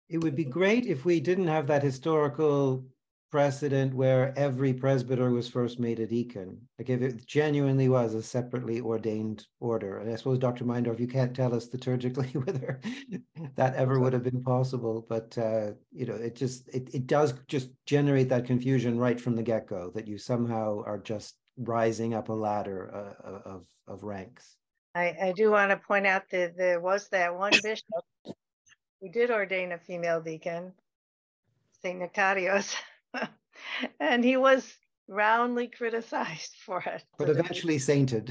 It would be great if we didn't have that historical precedent where every presbyter was first made a deacon. Like if it genuinely was a separately ordained order. And I suppose, Doctor Meindorf, you can't tell us liturgically whether that ever would have been possible, but uh, you know, it just, it, it does just generate that confusion right from the get-go, that you somehow are just rising up a ladder uh, of, of ranks. I, I do want to point out that there was that one bishop who did ordain a female deacon, Saint Nectarios, and he was roundly criticized for it. But eventually sainted.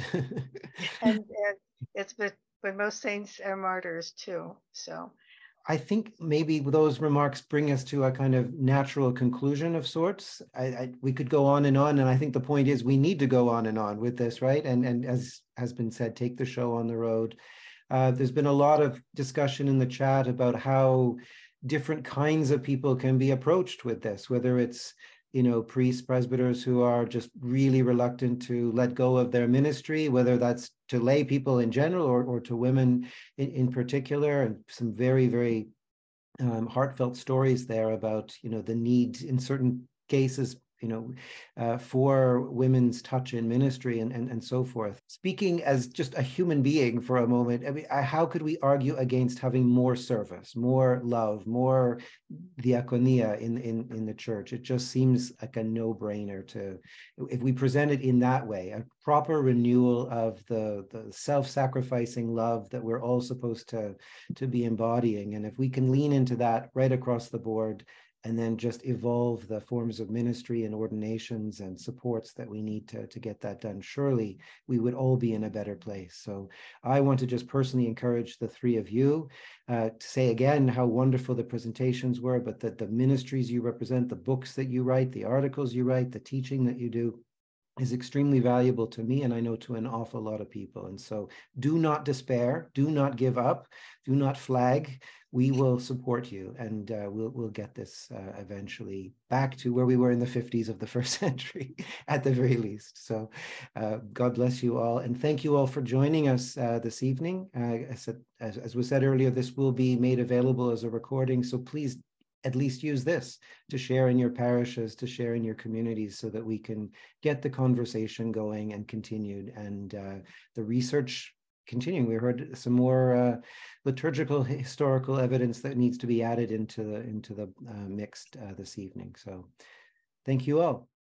and, and it's but but most saints are martyrs too. So I think maybe those remarks bring us to a kind of natural conclusion of sorts. I, I, we could go on and on, and I think the point is we need to go on and on with this, right? And and as has been said, take the show on the road. Uh, there's been a lot of discussion in the chat about how different kinds of people can be approached with this, whether it's, you know, priests, presbyters who are just really reluctant to let go of their ministry, whether that's to lay people in general or, or to women in, in particular, and some very, very um, heartfelt stories there about, you know, the need in certain cases, you know, uh, for women's touch in ministry and, and, and so forth. Speaking as just a human being for a moment, I mean, how could we argue against having more service, more love, more diaconia in, in, in the church? It just seems like a no-brainer to, if we present it in that way, a proper renewal of the, the self-sacrificing love that we're all supposed to, to be embodying. And if we can lean into that right across the board, and then just evolve the forms of ministry and ordinations and supports that we need to, to get that done, surely we would all be in a better place. So I want to just personally encourage the three of you uh, to say again how wonderful the presentations were, but that the ministries you represent, the books that you write, the articles you write, the teaching that you do is extremely valuable to me, and I know to an awful lot of people. And so do not despair, do not give up, do not flag. We will support you, and uh, we'll, we'll get this uh, eventually back to where we were in the fifties of the first century, at the very least. So uh, God bless you all, and thank you all for joining us uh, this evening. Uh, as, as, as was said earlier, this will be made available as a recording, so please at least use this to share in your parishes, to share in your communities, so that we can get the conversation going and continued, and uh, the research continuing. We heard some more uh, liturgical historical evidence that needs to be added into the into the uh, mixed uh, this evening. So thank you all.